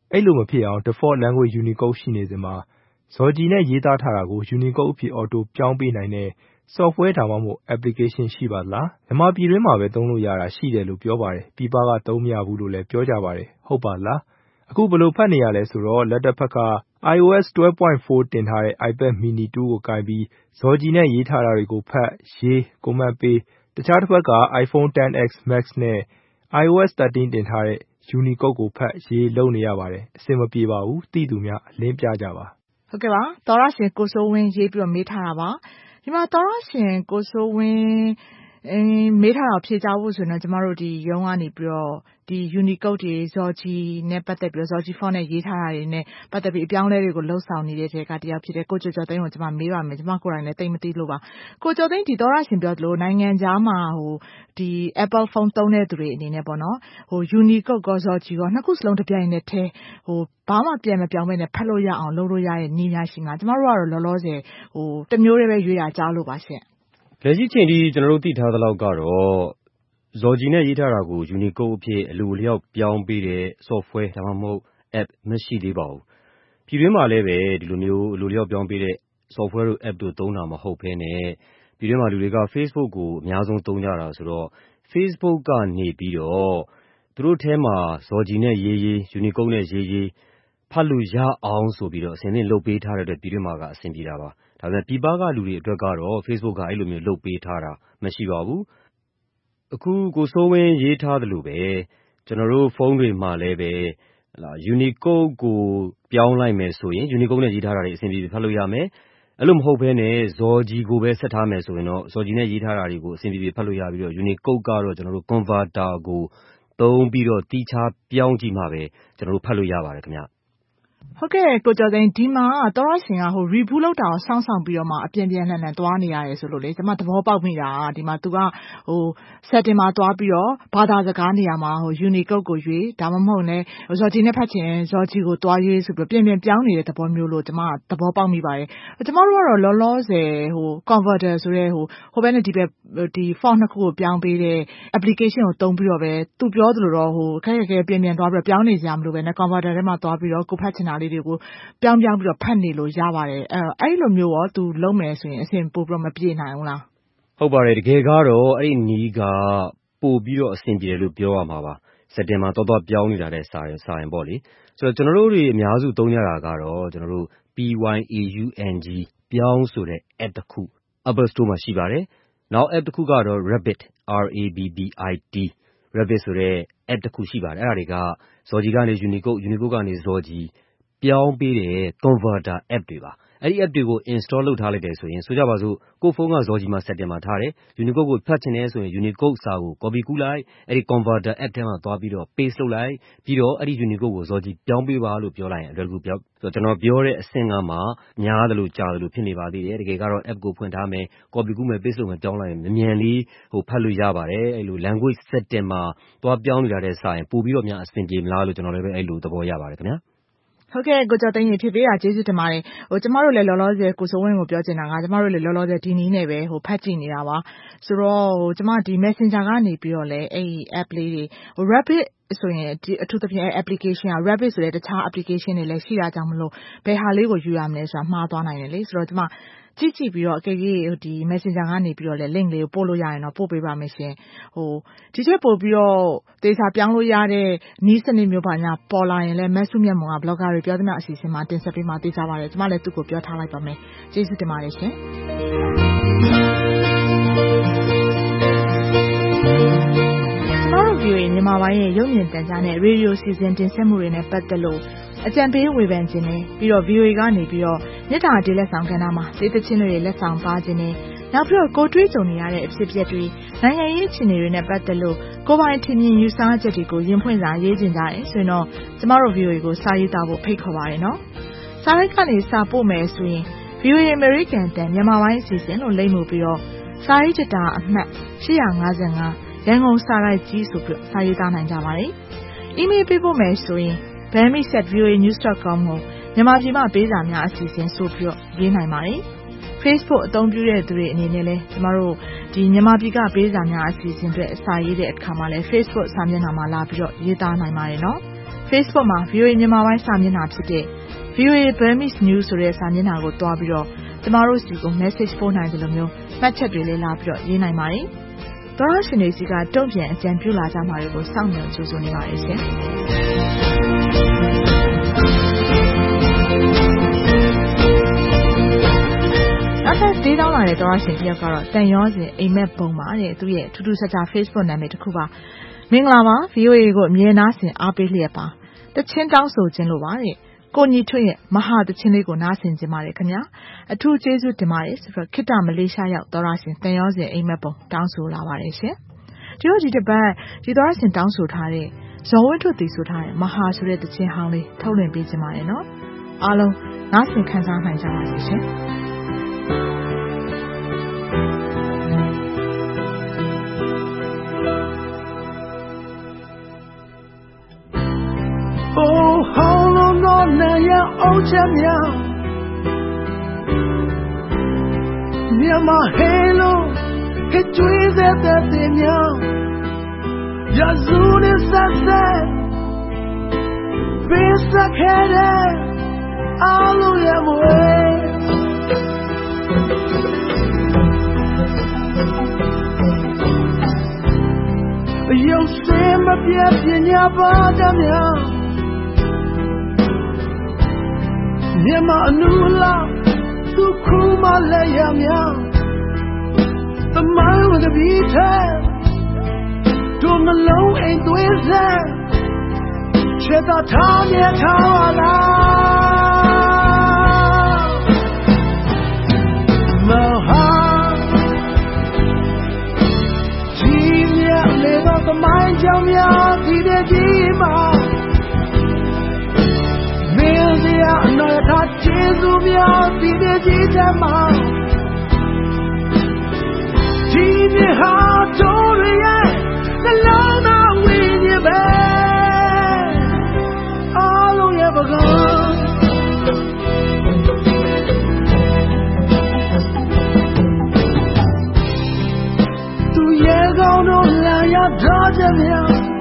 Q: အဲ့လိုမဖြစ်အောင် default language Unicode ရှိနေစဉ်မှာဇော်ဂျီနဲ့ရေးသားထားတာကို Unicode အဖြစ် auto ပြောင်းပေးနိုင်တဲ့ software ဒါမှမဟုတ် application ရှိပါသလား။မြန်မာပြည်တွင်းမှာပဲသုံးလို့ရတာရှိတယ်လို့ပြောပါတယ်။ပြည်ပကသုံးမရဘူးလို့လည်းပြောကြပါတယ်။ဟုတ်ပါသလား။အခုဘယ်လိုဖတ်နေရလဲဆိုတော့လက်တစ်ဖက်က iOS twelve point four တင်ထားတဲ့ iPad mini two ကိုကိုင်ပြီးဇော်ဂျီနဲ့ရေးထားတာတွေကိုဖတ်ရေးကွန်မန့်ပေးတခြားတစ်ဖက်က iPhone ten X Max နဲ့ iOS thirteen တင်ထားတဲ့ Unicode ကိုဖတ်ရေးလုပ်နေရပါတယ်။အဆင်မပြေပါဘူး။သိသူများအလင်းပြကြပါ
O: ။ဟုတ်ကဲ့ပါသောရရှင်ကိုစိုးဝင်းရေးပြီးတော့မေးထားတာပါဒီမှာသောရရှင်ကိုစိုးဝင်းအင်းမေးထားတာဖြေကြဖို့ဆိုရင်တော့ကျမတို့ဒီရုံးကနေပြီးတော့ဒီ Unicode တွေဇော်ဂျီနဲ့ပတ်သက်ပြီးတော့ဇော်ဂျီ font နဲ့ရေးထားတာတွေနဲ့ပတ်သက်ပြီးအပြောင်းအလဲတွေကိုလှုပ်ဆောင်နေတဲ့တဲကတရားဖြစ်တဲ့ကိုကျော်ကျော်သိန်းကိုကျမမေးပါမယ်ကျမကိုယ်တိုင်လည်းတိတ်မသိလို့ပါကိုကျော်သိန်းဒီသောရရှင်ပြောသလိုနိုင်ငံခြားမှာဟိုဒီ Apple phone သုံးတဲ့သူတွေအနေနဲ့ပေါ့နော်ဟို Unicode ကောဇော်ဂျီကောနှစ်ခုစလုံးတစ်ပြိုင်နက်တည်းဟိုဘာမှပြန်မပြောင်းဘဲနဲ့ဖတ်လို့ရအောင်လုပ်လို့ရတဲ့နည်းများရှိမှာကျမတို့ကတော့လောလောဆယ်ဟိုတစ်မျိုးတည်းပဲရွေးတာကြားလို့ပါရှင့်
L: လက်ရှိချိန်ထိကျွန်တော်တို့သိထားသလောက်ကတော့ဇော်ဂျီနဲ့ရေးထားတာကို Unicode အဖြစ်အလိုလျောက်ပြောင်းပေးတဲ့ software ဒါမှမဟုတ် app မရှိသေးပါဘူး။ပြည်တွင်းမှာလည်းပဲဒီလိုမျိုးအလိုလျောက်ပြောင်းပေးတဲ့ software တို့ app တို့သုံးတာမဟုတ်ဘဲနဲ့ပြည်တွင်းမှာလူတွေက Facebook ကိုအများဆုံးသုံးကြတာဆိုတော့ Facebook ကနေပြီးတော့သူတို့ထဲမှာဇော်ဂျီနဲ့ရေးရေး Unicode နဲ့ရေးရေးဖတ်လို့ရအောင်ဆိုပြီးတော့အစဉ်သင့်လုပ်ပေးထားတဲ့အတွက်ပြည်တွင်းမှာကအဆင်ပြေတာပါ။ဒါပေမဲ့ပြည်ပကလူတွေအတွက်ကတော့ Facebook ကအဲ့လိုမျိုးလုပ်ပေးထားတာမရှိပါဘူး။အခုကိုစိုးဝင်းရေးထားသလိုပဲကျွန်တော်တို့ဖုန်းတွေမှာလည်းပဲဟလာ Unicode ကိုပြောင်းလိုက်မယ်ဆိုရင် Unicode နဲ့ရေးထားတာတွေအဆင်ပြေပြေဖတ်လို့ရမယ်။အဲ့လိုမဟုတ်ဘဲနဲ့ဇော်ဂျီကိုပဲဆက်ထားမယ်ဆိုရင်တော့ဇော်ဂျီနဲ့ရေးထားတာတွေကိုအဆင်ပြေပြေဖတ်လို့ရပြီးတော့ Unicode ကတော့ကျွန်တော်တို့ converter ကိုသုံးပြီးတော့တီးခြားပြောင်းကြည့်မှပဲကျွန်တော်တို့ဖတ်လို့ရပါတယ်ခင်ဗျ။
O: ဟုတ်ကဲ့ကိုကျော်သိန်းဒီမှာသောရရှင်ကဟို review လောက်တာကိုစောင့်ဆောင်ပြီးတော့မှအပြင်ပြန်လှန်လှန်သွားနေရတယ်ဆိုလို့လေကျွန်မသဘောပေါက်မိတာဒီမှာသူကဟို setting မှာသွားပြီးတော့ဘာသာစကားနေရာမှာဟို Unicode ကိုရွေးဒါမှမဟုတ်လည်းဇော်ဂျီနဲ့ဖတ်ချင်ဇော်ဂျီကိုသွားရွေးဆိုပြီးပြင်ပြင်ပြောင်းနေတဲ့သဘောမျိုးလို့ကျွန်မသဘောပေါက်မိပါတယ်ကျွန်မတို့ကတော့လောလောဆယ်ဟို converter ဆိုတဲ့ဟိုဟိုဘက်နဲ့ဒီဘက်ဒီ font နှစ်ခုကိုပြောင်းပေးတဲ့ application ကိုသုံးပြီးတော့ပဲသူပြောသလိုတော့ဟိုခက်ခက်ခဲပြင်ပြင်သွားပြီးတော့ပြောင်းနေကြမလို့ပဲနဲ့ converter ထဲမှာသွားပြီးတော့ကိုဖတ်ချင်တာလေးတွေကိုပြောင်းပြောင်းပြီးတော့ဖတ်နေလို့ရပါတယ်အဲအဲ့လိုမျိုးရောသူလုံးမယ်ဆိုရင်အဆင်ပို့ပြီးတော့မပြေနိုင်ဘူးလား
L: ဟုတ်ပါတယ်တကယ်ကတော့အဲ့ဒီနီးကပို့ပြီးတော့အဆင်ပြေတယ်လို့ပြောရမှာပါစက်တင်မှာတော့တော့ပြောင်းနေတာတဲ့စာရင်စာရင်ပေါ့လေဆိုတော့ကျွန်တော်တို့တွေအများစုသုံးကြတာကတော့ကျွန်တော်တို့ P Y A U N G ပြောင်းဆိုတဲ့ app တစ်ခု Apple Store မှာရှိပါတယ်နောက် app တစ်ခုကတော့ Rabbit R A B B I T Rabbit ဆိုတဲ့ app တစ်ခုရှိပါတယ်အဲ့ဒါတွေကဇော်ဂျီကနေ Unicode Unicode ကနေဇော်ဂျီပြောင်းပေးတဲ့ converter app တွေပါအဲ့ဒီ app တွေကို install လုပ်ထားလိုက်တယ်ဆိုရင်ဆိုကြပါစို့ကိုဖုန်းကဇော်ဂျီမှာ setting မှာထားတယ် Unicode ကိုဖတ်ချင်တယ်ဆိုရင် Unicode စာကို copy ကူးလိုက်အဲ့ဒီ converter app ထဲမှာသွားပြီးတော့ paste လုပ်လိုက်ပြီးတော့အဲ့ဒီ Unicode ကိုဇော်ဂျီပြောင်းပေးပါလို့ပြောလိုက်ရင်အလွယ်တကူပြောဆိုတော့ကျွန်တော်ပြောတဲ့အဆင့်ကမှများတယ်လို့ကြားတယ်လို့ဖြစ်နေပါသေးတယ်တကယ်ကတော့ app ကိုဖွင့်ထားမယ် copy ကူးမယ် paste လုပ်မယ်ပြောင်းလိုက်ရင်မြန်မြန်လေးဟိုဖတ်လို့ရပါတယ်အဲ့လို language setting မှာသွားပြောင်းနေတာတဲ့စာရင်ပို့ပြီးတော့များအဆင်ပြေမလားလို့ကျွန်တော်လည်းပဲအဲ့လိုသဘောရပါတယ်ခင်ဗျာ
O: ဟုတ်ကဲ့ကိုကျော်သိန်းရေဖြစ်ပေးတာကျေးဇူးတင်ပါတယ်ဟိုကျမတို့လည်းလောလောဆယ်ကိုစိုးဝင်းကိုပြောချင်တာကကျမတို့လည်းလောလောဆယ်ဒီနည်းနဲ့ပဲဟိုဖတ်ကြည့်နေတာပါဆိုတော့ဟိုကျမဒီ Messenger ကနေပြီးတော့လည်းအဲ့ဒီ app လေးတွေဟို Rabbit ဆိုရင်ဒီအထူးသဖြင့် application က Rabbit ဆိုတဲ့တခြား application တွေလည်းရှိတာကြောင့်မလို့ဘယ်ဟာလေးကိုယူရမလဲဆိုတာမှားသွားနိုင်တယ်လေဆိုတော့ကျမကြည့်ကြည့်ပြီးတော့အကယ်၍ဒီ Messenger ကနေပြီးတော့လည်း link လေးကိုပို့လို့ရရင်တော့ပို့ပေးပါမယ်ရှင်ဟိုဒီချက်ပို့ပြီးတော့ဒေတာပြောင်းလို့ရတဲ့နီးစနစ်မျိုးပါညာပေါ်လာရင်လည်းမက်ဆုမြတ်မုံက blogger တွေပြောသမျှအစီအစဉ်မှာတင်ဆက်ပေးမှသိကြပါတယ်ကျမလည်းသူ့ကိုပြောထားလိုက်ပါမယ်ကျေးဇူးတင်ပါတယ်ရှင်ကျမတို့ view မြန်မာပိုင်းရဲ့ရုပ်မြင်သံကြားနဲ့ radio စီစဉ်တင်ဆက်မှုတွေနဲ့ပတ်သက်လို့အကြံပေးဝေဖန်ခြင်းနဲ့ပြီးတော့ view ကနေပြီးတော့မြေတားတေးလက်ဆောင်ကဏ္ဍမှာဒေသချင်းတွေလက်ဆောင်ပါခြင်းနဲ့နောက်ပြီးတော့ကိုတွေးကြုံနေရတဲ့အဖြစ်အပျက်တွေနိုင်ငံရေးအခြေအနေတွေနဲ့ပတ်သက်လို့ကိုပိုင်ထင်မြင်ယူဆချက်တွေကိုရင်ဖွင့်စာရေးကြင်ကြတယ်ဆိုရင်တော့ကျမတို့ view ကိုစာရေးသားဖို့ဖိတ်ခေါ်ပါရနော်စာရိုက်ကနေစာပို့မယ်ဆိုရင် view American တန်မြန်မာပိုင်းအစီအစဉ်လို့လိမ့်မှုပြီးတော့စာရေးချက်တာအမှတ်eight five fiveရန်ကုန်စာရိုက်ကြီးဆိုပြီးစာရေးသားနိုင်ကြပါတယ်။ email ပေးဖို့မယ်ဆိုရင် bammies at v o a news dot com ကိုမြန်မာပြည်မှာပေးစာများအစီအစဉ်ဆိုပြီးတော့ရေးနိုင်ပါတယ်။ Facebook အသုံးပြုတဲ့သူတွေအနေနဲ့လည်းကျမတို့ဒီမြန်မာပြည်ကပေးစာများအစီအစဉ်တွေအစာရေးတဲ့အခါမှာလည်း Facebook စာမျက်နှာမှာလာပြီးတော့ရေးသားနိုင်ပါတယ်နော်။ Facebook မှာ ဗွီအိုအေ မြန်မာပိုင်းစာမျက်နှာဖြစ်တဲ့ ဗွီအိုအေ Burmese News ဆိုတဲ့စာမျက်နှာကိုတွားပြီးတော့ကျမတို့စီကို message ပို့နိုင်တယ်လို့မျိုးမှတ်ချက်တွေလည်းလာပြီးတော့ရေးနိုင်ပါတယ်။သောရရှင်တွေစီကတုံ့ပြန်အကြံပြုလာကြမှာတွေကိုစောင့်မျှော်ကြိုးဆိုနေပါတယ်ရှင်။နောက်ထပ်ဒေးတောင်းလာတဲ့သောရရှင်တယောက်ကတော့တန်ရောစဉ်အိမ်မက်ပုံပါတဲ့သူရဲ့ထူးထူးခြားခြား Facebook နာမည်တစ်ခုပါ။မင်္ဂလာပါ ဗွီအိုအေ ကိုအမြဲနားဆင်အားပေးလျက်ပါ။တချင်းတောင်းဆိုခြင်းလို့ပါတဲ့ကိုညီထွန်းရဲ့မဟာတချင်းလေးကိုနားဆင်ကြပါရခင်ဗျာအထူးကျေးဇူးတင်ပါတယ်ဆိုတော့ခိတ္တမလေးရှားရောက်သောရရှင်တန်ရောစဉ်အိမ်မက်ပုံတောင်းဆိုလာပါတယ်ရှင်ဒီတော့ဒီတစ်ပတ်ဒီသောရရှင်တောင်းဆိုထားတဲ့ဇော်ဝင်းထွတ်တီဆိုထားတဲ့မဟာဆိုတဲ့တချင်းဟောင်းလေးထုတ်လွှင့်ပေးကြပါရနော်အားလုံးနားဆင်ခံစားနိုင်ကြပါစေရှင်
R: Oh, how long on ya oh chamya Near my halo hit trees at the dinya Yazun is sunset Vista kede Alu ya mwe Yo sema pia pinya ba jamya Nema anula tu kuma le yamya the man with the beat to malone ain't twiza cheta tanya tawala maha jimya leva the mind jamya dide jima no ta jesu mya ti de ji jama ji mi ha to ri ye the long na win ye be all on ye baga tu ye gao no la ya da je mya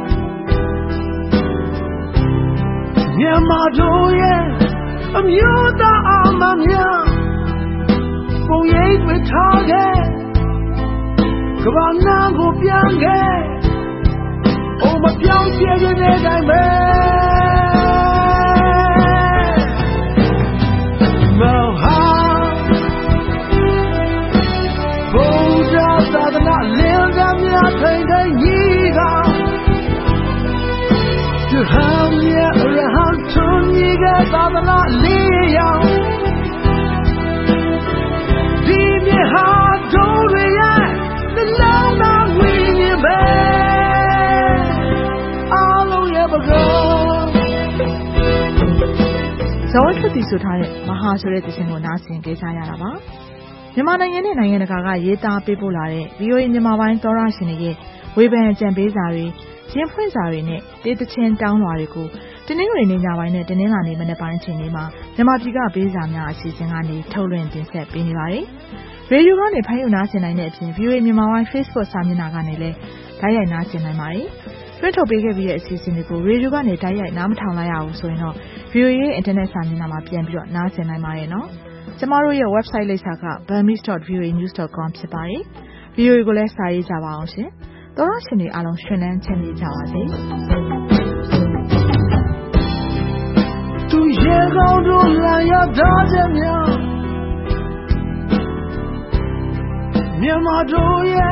R: Myanmar do ye a muta amamya Bong ye with target Kabana go piange Oh my piang pia ye ne dai me Moha Boja sadana lilga mya thai dai ni ga To ham ye rahan tun ye ga sadana li yang Di mi ha do re ye the long na win ye be all on ye bago
O: ဇော်ဝတ်တီဆိုထားတဲ့မဟာဆိုတဲ့သင်းကိုနားဆင်ကြကြရတာပါမြန်မာနိုင်ငံနဲ့နိုင်ငံတကာကရေးသားပေးပို့လာတဲ့ ဗွီအိုအေ မြန်မာပိုင်းသောရရှင်တွေရဲ့ဝေဖန်အကြံပေးစာတွေရင်ဖွင့်စာတွေနဲ့တေးသချင်းတောင်းလွှာတွေကိုတင်းနှင်းတွေနေညပိုင်းနဲ့တင်းနှင်းလာနေမနေ့ပိုင်းချိန်လေးမှာမြန်မာပြည်ကပေးစာများအစီအစဉ်ကနေထုတ်လွှင့်တင်ဆက်ပေးနေပါတယ်။ရေဒီယိုကနေဖိုင်ယူနားဆင်နိုင်တဲ့အပြင် ဗွီအိုအေ မြန်မာပိုင်း Facebook စာမျက်နှာကနေလည်းဓာတ်ရိုက်နားဆင်နိုင်ပါတယ်။လွှင့်ထုတ်ပေးခဲ့ပြီးတဲ့အစီအစဉ်တွေကိုရေဒီယိုကနေဓာတ်ရိုက်နားမထောင်လိုက်ရဘူးဆိုရင်တော့ ဗွီအိုအေ ရဲ့အင်တာနက်စာမျက်နှာမှာပြန်ပြီးတော့နားဆင်နိုင်ပါတယ်နော်။ကျမတို့ရဲ့ website လိပ်စာက burmese dot v o a news dot com ဖြစ်ပါတယ်။ ဗွီအိုအေကိုလည်းစာရေးကြပါအောင်ရှင်။သောရရှင်တွေအားလုံးရှင်လန်းချမ်းမြေ့ကြပါစေ။
R: Tu ye gao do la ya da je mya Myanmar do ye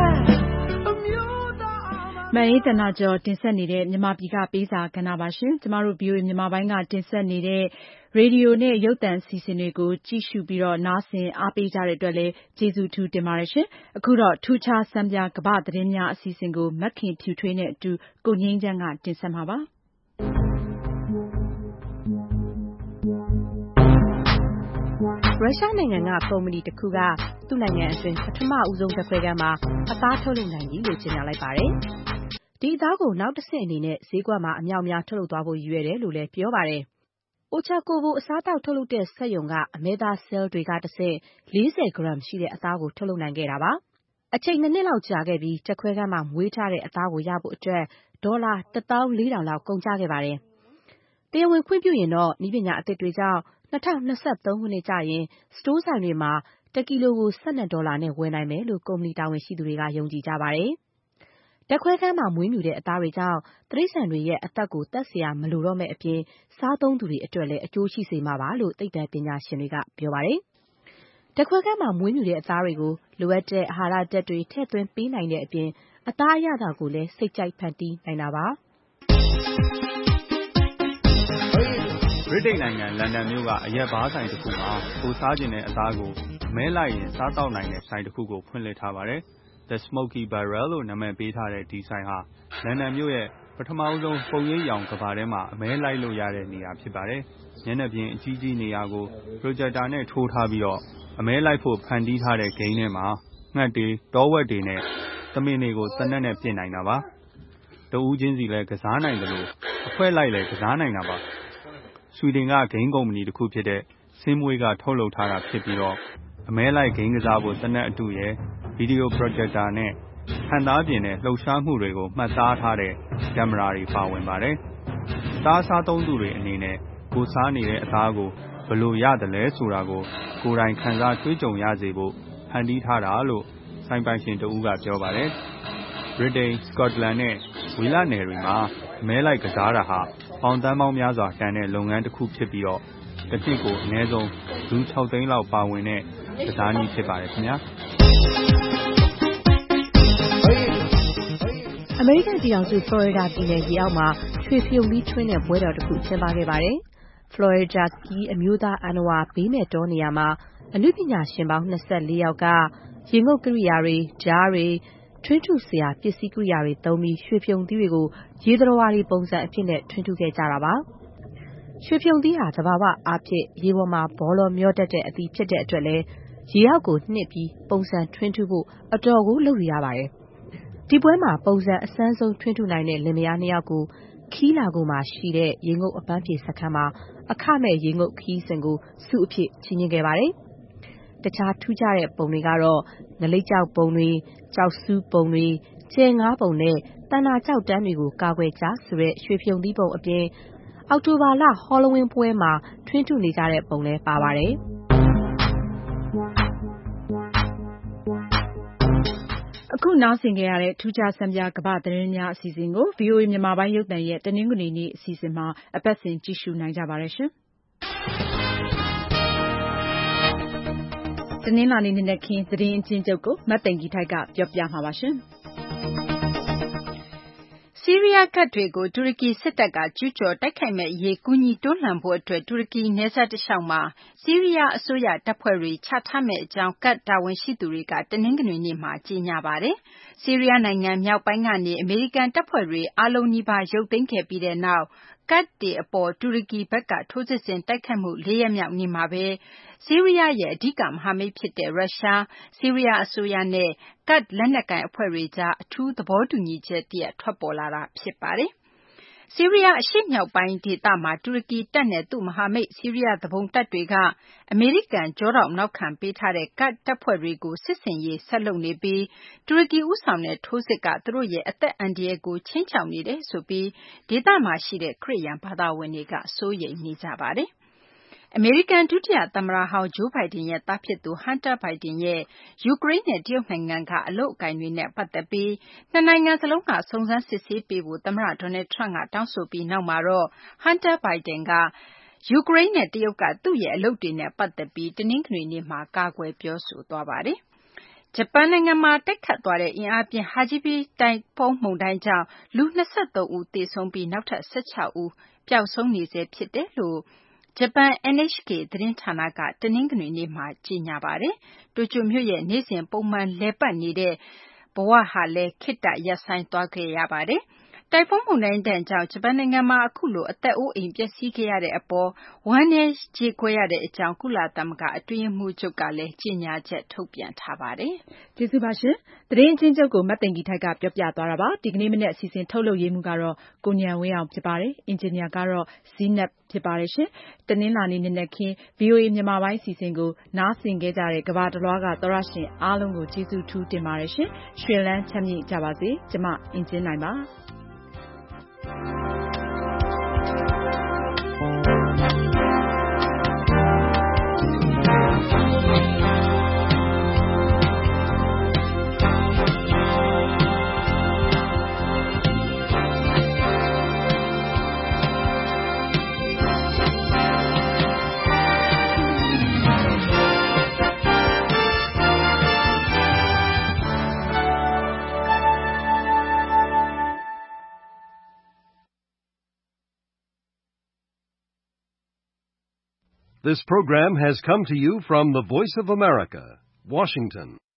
B: မန်အေးတနာကျော်တင်ဆက်နေတဲ့မြန်မာပြည်ကပေးစာကဏ္ဍပါရှင်ကျမတို့ ဗီအိုအေ မြန်မာပိုင်းကတင်ဆက်နေတဲ့ရေဒီယိုနဲ့ရုပ်သံအစီအစဉ်တွေကိုကြည့်ရှုပြီးတော့နားဆင်အားပေးကြတဲ့အတွက်လည်းကျေးဇူးထူးတင်ပါတယ်ရှင်အခုတော့ထူးခြားစံပြကမ္ဘာသတင်းများအစီအစဉ်ကိုမက်ခင်ဖြူထွေးနဲ့အတူကိုငိမ့်ချမ်းကတင်ဆက်မှာပါ
S: ရုရှားနိုင်ငံကကုမ္ပဏီတစ်ခုကသူ့နိုင်ငံအတွင်းပထမဦးဆုံးဓာတ်ခွဲခန်းမှာအသားထုတ်လုပ်နိုင်ပြီလို့ကြေညာလိုက်ပါတယ်။ဒီအသားကိုနောက်တစ်ဆင့်အနေနဲ့ဈေးကွက်မှာအမြောက်အများထုတ်လုပ်သွားဖို့ရည်ရွယ်တယ်လို့လည်းပြောပါတယ်။ Ochakovo အစားတောက်ထုတ်လုပ်တဲ့စက်ရုံကအမဲသားဆဲလ်တွေကတဆင့်လေးဆယ်ဂရမ်ရှိတဲ့အသားကိုထုတ်လုပ်နိုင်ခဲ့တာပါ။အချိန်နှစ်နှစ်လောက်ကြာခဲ့ပြီးဓာတ်ခွဲခန်းမှာမွေးထားတဲ့အသားကိုရဖို့အတွက်ဒေါ်လာတစ်သောင်းလေးထောင်လောက်ကုန်ကျခဲ့ပါတယ်။တရားဝင်ခွင့်ပြုရင်တော့နည်းပညာအသစ်တွေကြောင့်၂၀၂၃ ခုနှစ်ကျရင်စတိုးဆိုင်တွေမှာတကီလိုကို၁၂ဒေါ်လာနဲ့ဝယ်နိုင်မယ်လို့ကုမ္ပဏီတာဝန်ရှိသူတွေကယုံကြည်ကြပါတယ်။ဓာတ်ခွဲခန်းမှာမွေးမြူတဲ့အသားတွေကြောင့်တိရစ္ဆာန်တွေရဲ့အသက်ကိုသတ်เสียမလိုတော့မယ့်အပြင်စားသုံးသူတွေအတွက်လည်းအကျိုးရှိစေမှာပါလို့သိပ္ပံပညာရှင်တွေကပြောပါတယ်။ဓာတ်ခွဲခန်းမှာမွေးမြူတဲ့အသားတွေကိုလိုအပ်တဲ့အာဟာရဓာတ်တွေထည့်သွင်းပေးနိုင်တဲ့အပြင်အသားအရသာကိုလည်းစိတ်ကြိုက်ဖန်တီးနိုင်တာပါ။
A: ဗြိတိန်နိုင်ငံလန်ဒန်မြို့ကအရက်ဘားဆိုင်တစ်ခုမှာကိုစားကျင်တဲ့အသားကိုမဲလိုက်ရင်စားတောက်နိုင်တဲ့ဆိုင်တစ်ခုကိုဖွင့်လှစ်ထားပါတယ်။ The Smoky Barrel လို့နာမည်ပေးထားတဲ့ဒီဆိုင်ဟာလန်ဒန်မြို့ရဲ့ပထမဆုံးပုံရိပ်ရောင်ကဘာထဲမှာအမဲလိုက်လို့ရတဲ့နေရာဖြစ်ပါတယ်။မျက်နှာပြင်အကြီးကြီးနေရာကို projector နဲ့ထိုးထားပြီးတော့အမဲလိုက်ဖို့ဖန်တီးထားတဲ့ဂိမ်းထဲမှာငှက်တွေတောဝက်တွေနဲ့သမင်တွေကိုတနက်နဲ့ပြင်နိုင်တာပါ။တဦးချင်းစီလည်းကစားနိုင်တယ်လို့အဖွဲ့လိုက်လည်းကစားနိုင်တာပါ။ဆွီဒင်ကဂိမ်းကုမ္ပဏီတစ်ခုဖြစ်တဲ့ဆင်းမွေးကထုတ်လုပ်ထားတာဖြစ်ပြီးတော့အမဲလိုက်ဂိမ်းကစားဖို့တနက်အတူရဲ့ဗီဒီယို projector နဲ့ဟန်သားပြင်တဲ့လှုပ်ရှားမှုတွေကိုမှတ်သားထားတဲ့ကင်မရာတွေပါဝင်ပါတယ်။အသားစားသုံးသူတွေအနေနဲ့ကိုစားနေတဲ့အသားကိုဘယ်လိုရတယ်လဲဆိုတာကိုကိုယ်တိုင်ခံစားတွေးကြုံရစေဖို့ဖန်တီးထားတာလို့ဆိုင်ပိုင်ရှင်တဦးကပြောပါတယ်။ ဗြိတိန်၊စကော့တလန်နဲ့ဝေလနယ်တွေမှာအမဲလိုက်ကစားတာဟာပေါင်သန်းပေါင်းများစွာတန်တဲ့လုပ်ငန်းတစ်ခုဖြစ်ပြီးတော့တစ်နှစ်ကိုအနည်းဆုံးလူ၆သိန်းလောက်ပါဝင်တဲ့ကစားနည်းဖြစ်ပါတယ်ခင်ဗျာ။
S: အမေရိကန်ပြည်ထောင်စုဖလော်ရီဒါပြည်နယ်ရေအောက်မှာရွှေဖရုံသီးထွင်းတဲ့ပွဲတော်တစ်ခုကျင်းပခဲ့ပါတယ်။ ဖလော်ရီဒါစကီးအမျိုးသားအဏ္ဏဝါဘေးမဲ့တောနေရာမှာအနုပညာရှင်ပေါင်း၂၄ယောက်ကရေငုပ်ကိရိယာတွေ၊ဂျားတွေ၊ထွင်းထုစရာပစ္စည်းကိရိယာတွေသုံးပြီးရွှေဖရုံသီးတွေကိုရေသတ္တဝါတွေပုံစံအဖြစ်နဲ့ထွင်းထုခဲ့ကြတာပါ။ရွှေဖရုံသီးဟာသဘာဝအားဖြင့်ရေပေါ်မှာဘောလုံးမျောတတ်တဲ့အသီးဖြစ်တဲ့အတွက်လည်းရေအောက်ကိုနှစ်ပြီးပုံစံထွင်းထုဖို့အတော်ကိုလုပ်ယူရပါတယ်။ဒီပွဲမှာပုံစံအစမ်းဆုံးထွင်းထုနိုင်တဲ့လင်မယားနှစ်ယောက်ကိုခီးလာကိုမှာရှိတဲ့ရေငုပ်အပန်းဖြေစခန်းမှာအခမဲ့ရေငုပ်ခရီးစဉ်ကိုဆုအဖြစ်ချီးမြှင့်ခဲ့ပါတယ်။တခြားထူးခြားတဲ့ပုံတွေကတော့ငလိပ်ကျောက်ပုံတွေ၊ကျောက်ဆူးပုံတွေ၊ကြယ်ငါးပုံနဲ့သန္တာကျောက်တန်းတွေကိုကာကွယ်ကြဆိုတဲ့ရွှေဖရုံသီးပုံအပြင်အောက်တိုဘာလ Halloween ပွဲမှာထွင်းထုနေကြတဲ့ပုံလည်းပါပါတယ်။အခုနားဆင်ခဲ့ရတဲ့ထူးခြားဆန်းပြကမ္ဘာသတင်းများအစီအစဉ်ကို ဗွီအိုအေမြန်မာပိုင်းရုပ်သံရဲ့တနင်္ဂနွေနေ့အစီအစဉ်မှာအပတ်စဉ်ကြည့်ရှုနိုင်ကြပါတယ်ရှင်။တနင်္လာနေ့နံနက်ခင်းသတင်းအကျဉ်းချုပ်ကိုမသိင်္ဂီထိုက်ကပြောပြမှာပါရှင်။
C: ဆီးရီးယားကဒ်တွေကိုတူရကီစစ်တပ်ကကျူးကျော်တိုက်ခိုက်မယ့်အရေးကူညီတွန်းလှန်ဖို့အတွက်တူရကီနယ်စပ်တလျှောက်မှာဆီးရီးယားအစိုးရတပ်ဖွဲ့တွေချထားမယ့်အကြောင်းကဒ်တာဝန်ရှိသူတွေကတနင်္ဂနွေနေ့မှာကြေညာပါတယ်။ဆီးရီးယားနိုင်ငံမြောက်ပိုင်းကနေအမေရိကန်တပ်ဖွဲ့တွေအားလုံးနီးပါးရုပ်သိမ်းခဲ့ပြီးတဲ့နောက်ကဒ်တွေအပေါ်တူရကီဘက်ကထိုးစစ်ဆင်တိုက်ခိုက်မှုလေးရက်မြောက်နေ့မှာပဲဆီးရီးယားရဲ့အဓိကမဟာမိတ်ဖြစ်တဲ့ရုရှား၊ဆီးရီးယားအစိုးရနဲ့ကဒ်လက်နက်ကိုင်အဖွဲ့တွေကြားအထူးသဘောတူညီချက်တရပ်ထွက်ပေါ်လာတာဖြစ်ပါတယ်။ဆီးရီးယားအရှေ့မြောက်ပိုင်းဒေသမှာတူရကီတပ်နဲ့သူ့မဟာမိတ်ဆီးရီးယားသူပုန်တပ်တွေကအမေရိကန်ကျောထောက်နောက်ခံပေးထားတဲ့ကဒ်တပ်ဖွဲ့တွေကိုစစ်ဆင်ရေးဆက်လုပ်နေပြီးတူရကီဦးဆောင်တဲ့ထိုးစစ်ကသူတို့ရဲ့အသက်အန္တရာယ်ကိုခြိမ်းခြောက်နေတယ်ဆိုပြီးဒေသမှာရှိတဲ့ခရစ်ယာန်ဘာသာဝင်တွေကစိုးရိမ်နေကြပါတယ်။အမေရိကန်ဒုတိယသမ္မတဟောင်းဂျိုးဘိုင်ဒန်ရဲ့သားဖြစ်သူဟန်တာဘိုင်ဒန်ရဲ့ယူကရိန်းနဲ့တရုတ်နိုင်ငံကအလုပ်အကိုင်တွေနဲ့ပတ်သက်ပြီးနှစ်နိုင်ငံစလုံးကစုံစမ်းစစ်ဆေးပေးဖို့သမ္မတဒေါ်နယ်ထရမ့်ကတောင်းဆိုပြီးနောက်မှာတော့ဟန်တာဘိုင်ဒန်ကယူကရိန်းနဲ့တရုတ်ကသူ့ရဲ့အလုပ်တွေနဲ့ပတ်သက်ပြီးတနင်္ဂနွေနေ့မှာကာကွယ်ပြောဆိုသွားပါတယ်။ဂျပန်နိုင်ငံမှာတိုက်ခတ်သွားတဲ့အင်အားပြင်းဟာဂျီဘီတိုင်ဖွန်းမုန်တိုင်းကြောင့်လူ၂၃ဦးသေဆုံးပြီးနောက်ထပ်၁၆ဦးပျောက်ဆုံးနေဆဲဖြစ်တယ်လို့ဂျပန် အန် အိချ် ကေ သတင်းဌာနကတနင်္ဂနွေနေ့မှာကြေညာပါတယ်။တိုကျိုမြို့ရဲ့နေ့စဉ်ပုံမှန်လည်ပတ်နေတဲ့ဘဝဟာလည်းခေတ္တရပ်ဆိုင်းသွားခဲ့ရပါတယ်။တိုင်ဖွန်းမုန်တိုင်းဒဏ်ကြောင့်ဂျပန်နိုင်ငံမှာအခုလိုအသက်အိုးအိမ်ပျက်စီးခဲ့ရတဲ့အပေါ်ဝမ်းနည်းကြေကွဲရတဲ့အကြောင်းကုလသမဂ္ဂအတွင်းရေးမှူးချုပ်ကလည်းကြေညာချက်ထုတ်ပြန်ထားပါတယ်
B: ။ကျေးဇူးပါရှင်။သတင်းအချင်းချုပ်ကိုမသိင်္ဂီထိုက်ကပြောပြသွားတာပါ။ဒီကနေ့မနေ့အစီအစဉ်ထုတ်လုပ်ရေးမှူးကတော့ကိုဉာဏ်ဝင်းအောင်ဖြစ်ပါတယ်။အင်ဂျင်နီယာကတော့ဇီနပ်ဖြစ်ပါတယ်ရှင်။တနင်္လာနေ့နနက်ခင်း ဗွီအိုအေမြန်မာပိုင်းအစီအစဉ်ကိုနားဆင်ခဲ့ကြတဲ့ကမ္ဘာတလွှားကသောတရှင်အားလုံးကိုကျေးဇူးထူးတင်ပါတယ်ရှင်။ရွှင်လန်းချမ်းမြေ့ကြပါစေ။ကျမအင်ကြင်းနိုင်ပါ။
T: This program has come to you from the Voice of America, Washington.